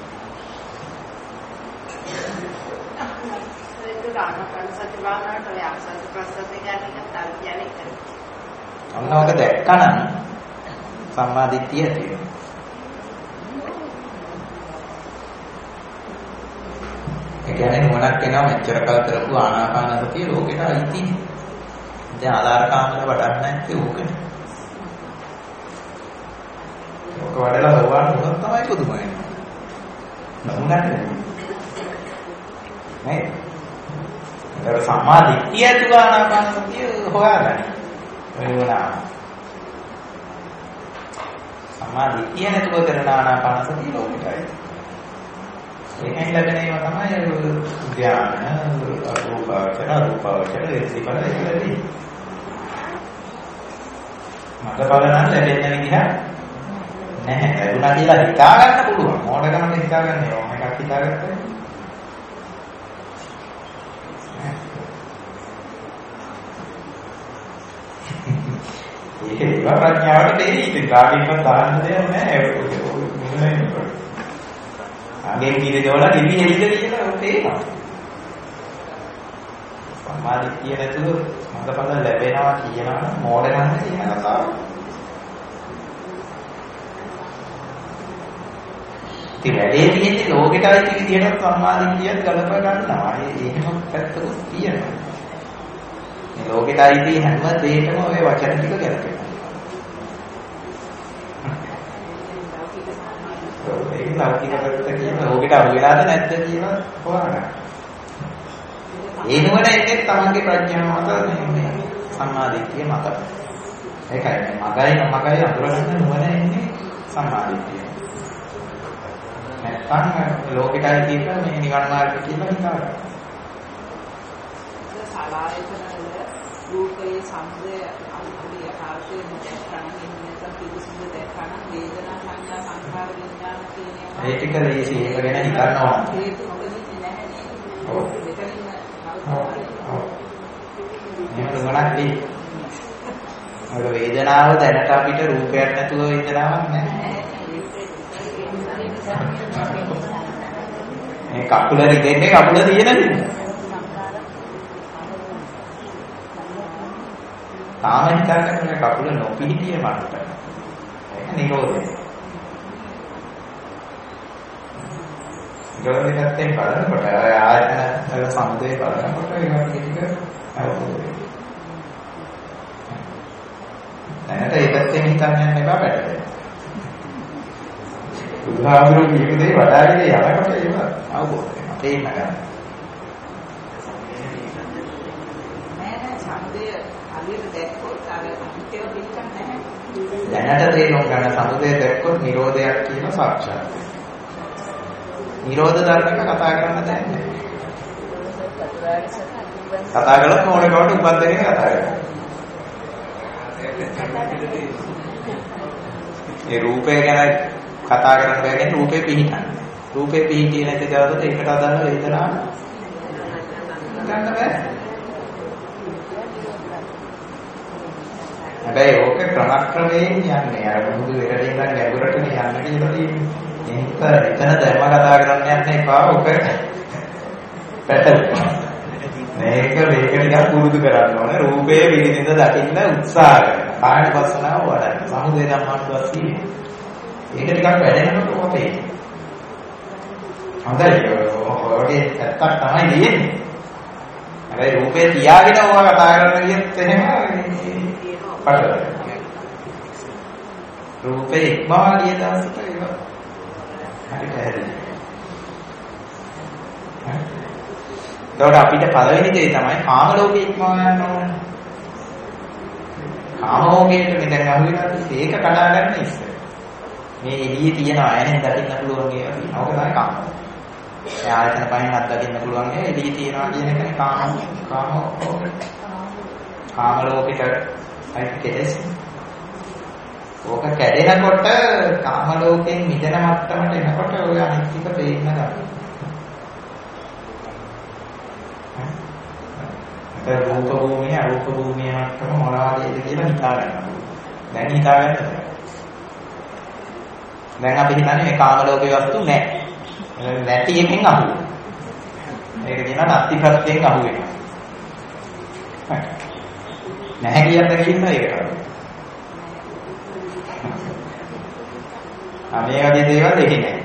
අන්නවක දැක්කනම් සම්මාදිට්ඨිය තියෙනවා. ඒ කියන්නේ මොනක් වෙනවා මෙච්චර කල් කරපු ආනාපාන සතිය ලෝකෙට අයිති. දැන් ආධාර කාමර වඩන්න නැත්තේ ඕකනේ. ඕක වඩලා හොවන්න උනත් තමයි පුදුම වෙන්නේ. නමුනට නේ. ඒතර සම්මාදිට්ඨිය තුල ආනාපාන සතිය හොයාගන්න. වේවනා සමාධිය නැතුව කරන ආනාපාන සතිය ලෝකෙටයි. ඒකෙන් ලැබෙන ඒවා තමයි ධ්‍යාන, අරූපාවචර, අරූපාවචර ඒකවල ඒකලදී. මට බලන්න ලැබෙන විදිහ නැහැ. ලැබුණා කියලා හිතා ගන්න පුළුවන්. මොඩකම හිතා ගන්න ඕන එකක් හිතාගත්තා. ඒක ඉව ප්‍රඥාවට දෙන්නේ ඉතින් කාගෙන්වත් දාන්න දෙයක් නැහැ. අගේ කීරේවල දිවි හෙලිද කියලා තේරෙනවා. සම්මාදිට කිය නැතුව මඟපල ලැබෙනවා කියනවා මොඩකම කියන කතාව. ඉතින් වැඩේ තියෙන්නේ ලෝකෙට අයිති විදිහට සම්මාදිට කියත් ගලප ගන්නවා. ඒ එහෙම පැත්තකුත් තියෙනවා. මේ ලෝකෙට අයිති හැම දෙයකම ඔය වචන ටික ගැලපෙනවා. ඒක ලෞකික පැත්ත කියන ලෝකෙට අහු වෙලාද නැද්ද කියලා හොයාගන්න. ඒ නුවණ එන්නේ තමන්ගේ ප්‍රඥාව මත මේ සම්මාදිට්ඨිය මත. ඒකයි මගයි මගයි අඳුරගන්න නුවණ එන්නේ සම්මාදිට්ඨිය. නැත්නම් ලෝකෙට අයිති එක මේ නිවන් මාර්ගය කියලා හිතාගන්න. රූපයේ සම්දය අනුකූලිය කාර්යයේ දැක්කම ඉන්නත පිළිසිඳ දැක්කම වේදනා සංඥා සංකාර විඥාන කියන ඒවා ඒ ටික ලේසි ඒක ගැන හිතන්න ඕන. ඒක මොකද නැහැ නේ. ඔව්. දෙකකින් ඔව්. මේක ගණන්දී අර වේදනාව දැනට අපිට රූපයක් නැතුව වේදනාවක් නැහැ. මේ කකුල රිදෙන්නේ කකුල තියෙන නිසා. තාම හිතාගන්න කකුල නොපිහිටිය මට. ඒක නිරෝධය. නිරෝධය පැත්තෙන් බලනකොට ආයතන වල සමුදේ බලනකොට ඒවා ටික අවබෝධ වෙනවා. දැනට ඒ පැත්තෙන් හිතන්න යන්න එපා පැත්තට. බුදුහාමුදුරුවෝ කියපු දේ වඩාගෙන යනකොට ඒවා අවබෝධ වෙනවා. තේින්න ගන්න. දැනට තේරුම් ගන්න සමුදය දැක්කොත් නිරෝධයක් කියන සාක්ෂාත් වෙනවා. නිරෝධ ධර්මයක කතා කරන්න දෙයක් නැහැ. කතා කළොත් මොන කවට උපද්දගෙන කතා කරනවා. ඒ රූපය ගැන කතා කරන්න බැහැ රූපේ පිහිටන්න. රූපේ පිහිටියේ නැති දවසට ඒකට අදාළ වේදනාව ගන්න බෑ. හැබැයි ඕක ක්‍රමක්‍රමයෙන් යන්නේ අර මුදු වෙරළේ ඉඳන් ගැඹුරට යන්න කියලා තියෙන්නේ. ඒක එතන ධර්ම කතා කරන්න යන්න එපා. ඕක පැටලෙනවා. මේක මේක ටිකක් පුරුදු කරන්න ඕනේ. රූපයේ විනිවිද දකින්න උත්සාහ කරනවා. කායන පස්සනාව වඩන්න. සමුදේ ධම්මානුවත් කියන්නේ. ඒක ටිකක් වැඩෙනකොට කොහොමද? හොඳයි. ඔයගේ ඇත්තක් තමයි තියෙන්නේ. හැබැයි රූපේ තියාගෙන ඕවා කතා කරන්න කියත් එහෙම පටල. රූපේ ඉක්මවා ගිය දවසට ඒක හරි පැහැදිලි. ඒකට අපිට පළවෙනි දේ තමයි කාම ලෝකේ ඉක්මවා යන්න ඕනේ. කාම ලෝකයට මෙතන අහුවෙලා ඒක කඩා ගන්න ඉස්සර. මේ එළියේ තියෙන අයනෙන් දකින්න පුළුවන් ඒවා තියෙනවා. ඔක තමයි කාම. ඒ ආයතන පහෙන් අත්දකින්න පුළුවන් ඒ එළියේ තියනවා කියන එකනේ කාම කාම කාම ලෝකෙට අයිති කෙලෙස්. ඕක කැඩෙනකොට කාම ලෝකෙන් මිදෙන මට්ටමට එනකොට ඔය අනිත්‍යක පේන්න ගන්නවා. ඒක රූප භූමිය අරූප භූමිය මට්ටම මොනවාදේද කියලා හිතා ගන්නවා. දැන් හිතා ගන්නද? දැන් අපි හිතන්නේ මේ කාම ලෝකේ වස්තු නැහැ. නැති එකෙන් අහු වෙනවා. ඒක කියනවා නැති ප්‍රත්‍යයෙන් අහු වෙනවා. නැහැ කියන්න කියනවා ඒකට. අනේ වගේ දේවල් දෙකේ නැහැ.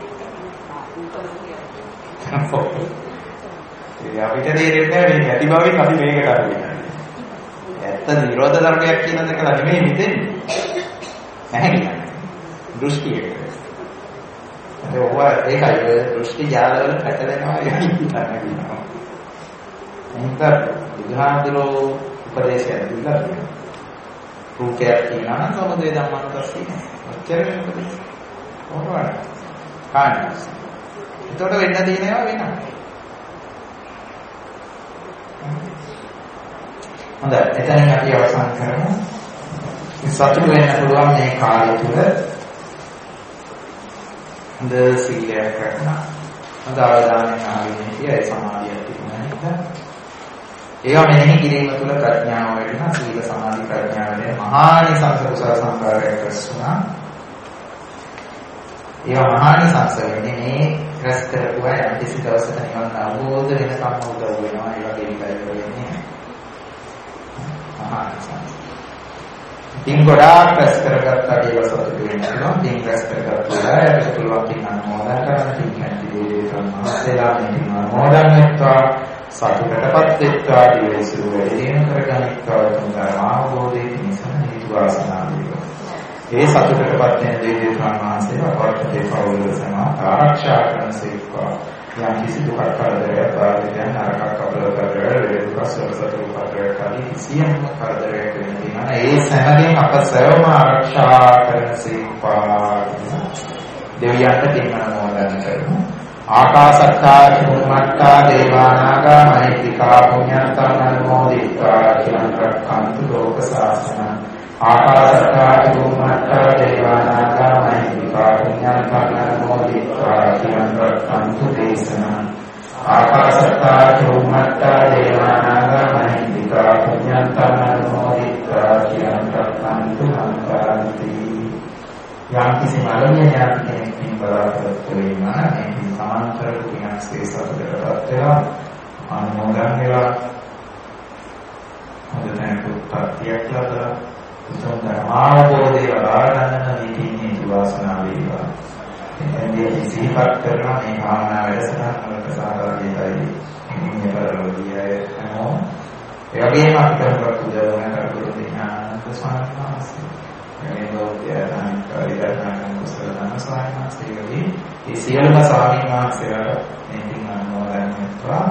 ඒ අපිට තේරෙන්නේ මේ නැති බවෙන් අපි මේකට අහු වෙනවා. ඇත්ත නිරෝධ ධර්මයක් කියන දකලා නෙමෙයි හිතෙන්නේ. නැහැ කියන්නේ. දෘෂ්ටියක. ඒක ඔය ඒකයි දෘෂ්ටි ජාලවල පැටලෙනවා කියනවා. එහෙනම් බුදුහාමුදුරෝ උපදේශය දුන්නා. රූපයක් කියනවා නම් සමුදය ධම්මානුපස්සී නේ. ඔච්චර වෙනකද? ඕනවද? කාණ්ඩ. එතකොට වෙන්න තියෙන ඒවා වෙනවා. හොඳයි. එතනින් අපි අවසන් කරමු. සතුට වෙන්න පුළුවන් මේ කාලය තුල හොඳ සීලයක් රැකලා හොඳ අවධානයෙන් ආවෙන්නේ ඒ සමාධියක් තිබුණා. ඒවා මෙනෙහි කිරීම තුළ ප්‍රඥාව වැඩිලා සීල සමාධි ප්‍රඥාව වැඩි මහානිසංස කුසල සංකාරයක් රැස් වුණා. ඒවා මහානිසංස වෙන්නේ මේ රැස් කරපුවා යම් කිසි දවසක නිවන් අවබෝධ වෙනකම් උදව් වෙනවා. ඒ වගේ විදිහට වෙන්නේ මහානිසංස. දින් ගොඩාක් රැස් කරගත්තා කියලා සතුටු වෙන්න පුළුවන්. දින් රැස් කරගත්තා අපිට පුළුවන් දින් අනුමෝදන් කරන්න තියෙන දේ සම්මාසලා මේක අනුමෝදන් වෙත්වා සතුටටපත් වෙත්වා දිවිසු වැඩිම කරගනිත්වා තුන්තරම අවබෝධයේ නිසන හේතු වාසනා වේවා. ඒ සතුටටපත් වෙන දේ සම්මාසලා අපර්ථේ පවුල සමා ආරක්ෂා කරන සේක්වා. යම් කිසි දුකක් කරදරයක් ආදියන් නරකක් අපලකට වේදුක සරසතු කරදරයක් ආදී සියම් කරදරයක් වෙනවා. ඒ සෑමකින් අප සර්වම ආරක්ෂා කරන සේක්වා. දෙවියන්ට පින් අනුමෝදන් කරමු. ආකාශත්තා චුම්මත්තා දේවානාගා මහිත්‍තිකා පුඤ්ඤන්තං අනුමෝදිत्वा චිරං රක්ඛන්තු ලෝක සාසනං. ආකාශත්තා චුම්මත්තා දේවානාගා මහිත්‍තිකා පුඤ්ඤන්තං අනුමෝදිत्वा චිරං රක්ඛන්තු දේශනං. ආකාශත්තා චුම්මත්තා දේවානාගා මහිත්‍තිකා පුඤ්ඤන්තං අනුමෝදිत्वा චිරං රක්ඛන්තු මං යම් කිසි මරණීය ඥාති කෙනෙක් මේ බලාපොරොත්තු වෙනවා මේ සමාන්තර කුණක් සේසතටපත් වෙලා අනුමෝදන් වෙලා හොඳටම උත්පත්තියක් ලබලා උතුම් ධර්මාවබෝධය ලබා ගන්න මේ වාසනාව වේවා. එන්නේ සිහිපත් කරන මේ භාවනා වැඩසටහන වලට සහභාගී වෙයි. මේ පරිලෝකීය හැමෝම ඒ වගේම අපිට උදව් කරන ඥානන්ත ස්වාමීන් වහන්සේ මේ ලෝකයන් පරිදර්ශන කුසල ධනසායනස්තිකදී ඒ සියලුම ස්වාමීන් වහන්සේලාට මේ පින් අනුමෝදන් වෙත්වා.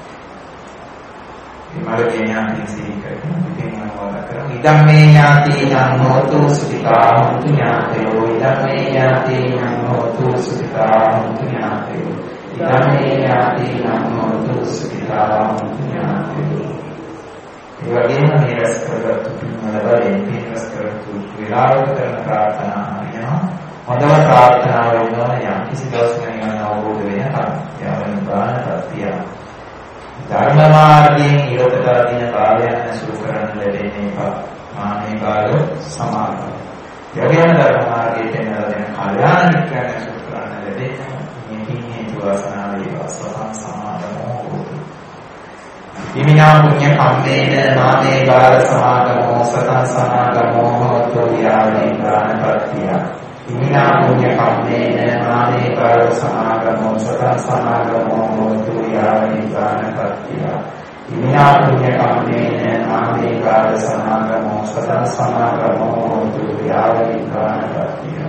මේ මාර්ගයේ ඥාති සීකරන පින් අනුමෝදන් කරමු. ඉදම් මේ ඥාතිනං හෝතු සුඛිතා හොන්තු ඥාතයෝ. ඉදම් මේ ඥාතිනං හෝතු සුඛිතා හොන්තු ඥාතයෝ. ඉදම් මේ ඥාතිනං හෝතු සුඛිතා හොන්තු ඥාතයෝ. ඒ වගේම මේ රැස් කරගත්තු පින්වලවලින් පින් රැස් කරගත්තු විලාප කරන ප්‍රාර්ථනා වෙනවා. හොඳම ප්‍රාර්ථනාව වෙනවා යම් කිසි දවසක නිවන අවබෝධ වෙනකම් යවන බාහනපත්තිය. ධර්ම මාර්ගයෙන් ඉරතට අදින කාලයන් ඇසුරු කරන්න ලැබෙන්නේ මානේ කාල සමාගම. ඒ වගේම ධර්ම මාර්ගයට එන කල්යාණ මිත්‍රයන් ඇසුරු කරන්න ලැබෙන්නේ මේ පින් හේතු වාසනා වේවා. සතන් සමාගමෝ හෝතු. ඉමිනා පුඤ්ඤ කම්මේන මාමේ බාල සමාගමෝ සතං සමාගමෝ හෝතු යාවේ ප්‍රාණපත්තිය. ඉමිනා පුඤ්ඤ කම්මේන මාමේ බාල සමාගමෝ සතං සමාගමෝ හෝතු යාවේ ප්‍රාණපත්තිය. ඉමිනා පුඤ්ඤ කම්මේන මාමේ බාල සමාගමෝ සතං සමාගමෝ හෝතු යාවේ ප්‍රාණපත්තිය.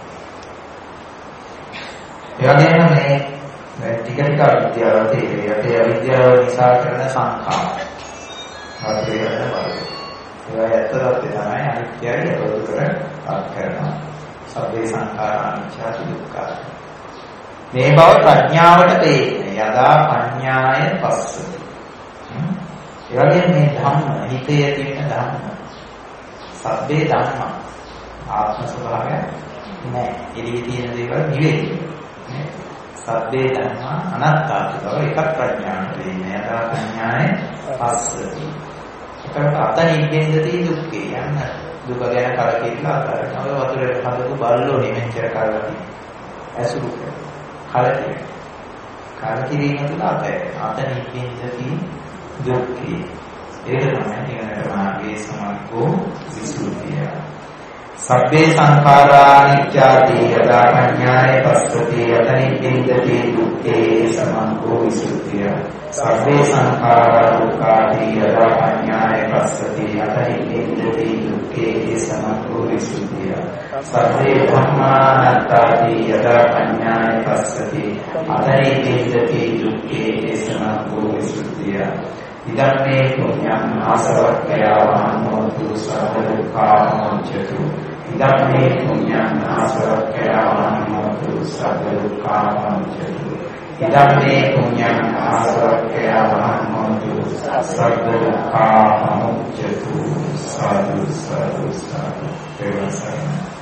එවැගේම මේ ටික ටික අවිද්‍යාව තේරෙයි. ඒ අවිද්‍යාව නිසා කරන සංඛාර. හතරේ වෙන බලය. ඒවා ඇත්තට තමයි අනිත්‍යයි අදුතර අත් කරනවා. සබ්බේ සංඛාරා අනිච්ච දුක්ඛ. මේ බව ප්‍රඥාවට තේරෙන්නේ. යදා පඤ්ඤාය පස්සති. ඒ වගේම මේ ධම්ම හිතේ තියෙන ධම්ම. සබ්බේ ධම්ම ආත්ම ස්වභාවය නෑ. එළියේ තියෙන දේවල් නිවේදී. සබ්බේ ධම්මා අනාත්තාති බව එක ප්‍රඥාවට දෙන්නේ. යදා ප්‍රඥාය පස්සති. ඒකට අතනින්ගෙන්දති දුක්ඛේ යන්න දුක ගැන කලකිරීලා අතරනවා. වතුරේ හදපු බල්ලෝ නෙමෙච්චර කලකිරීම. ඇසුරු කලකිරීම. කලකිරීම තුළ අතේ අතනින්ගෙන්දති දුක්ඛේ. ඒක තමයි නිවනට මාර්ගයේ සමග්ගෝ විසුද්ධිය. සබ්බේ සංඛාරා අනිච්චාති යදා පඤ්ඤාය පස්සති යතනින්දති දුක්ඛේ සමග්ගෝ විසුද්ධිය. සබ්බේ සංඛාරා දුක්ඛාති යදා පඤ්ඤාය පස්සති යතනින්දති දුක්ඛේ සමග්ගෝ විසුද්ධිය. සබ්බේ ධම්මානාත්තාති යදා පඤ්ඤාය පස්සති යතනින්දති දුක්ඛේ සමග්ගෝ විසුද්ධිය. ඉදම්මේ පුඤ්ඤං ආසවක්ඛයාවහං හෝතු සබ්බ දුක්ඛාමෝචතු ඉදම්මේ පුඤ්ඤං ආසවක්ඛයාවහං හෝතු සබ්බ දුක්ඛාමෝචතු ඉදම්මේ පුඤ්ඤං ආසවක්ඛයාවහං හෝතු සබ්බ දුක්ඛාමෝචතු සාදු සාදු සාදු.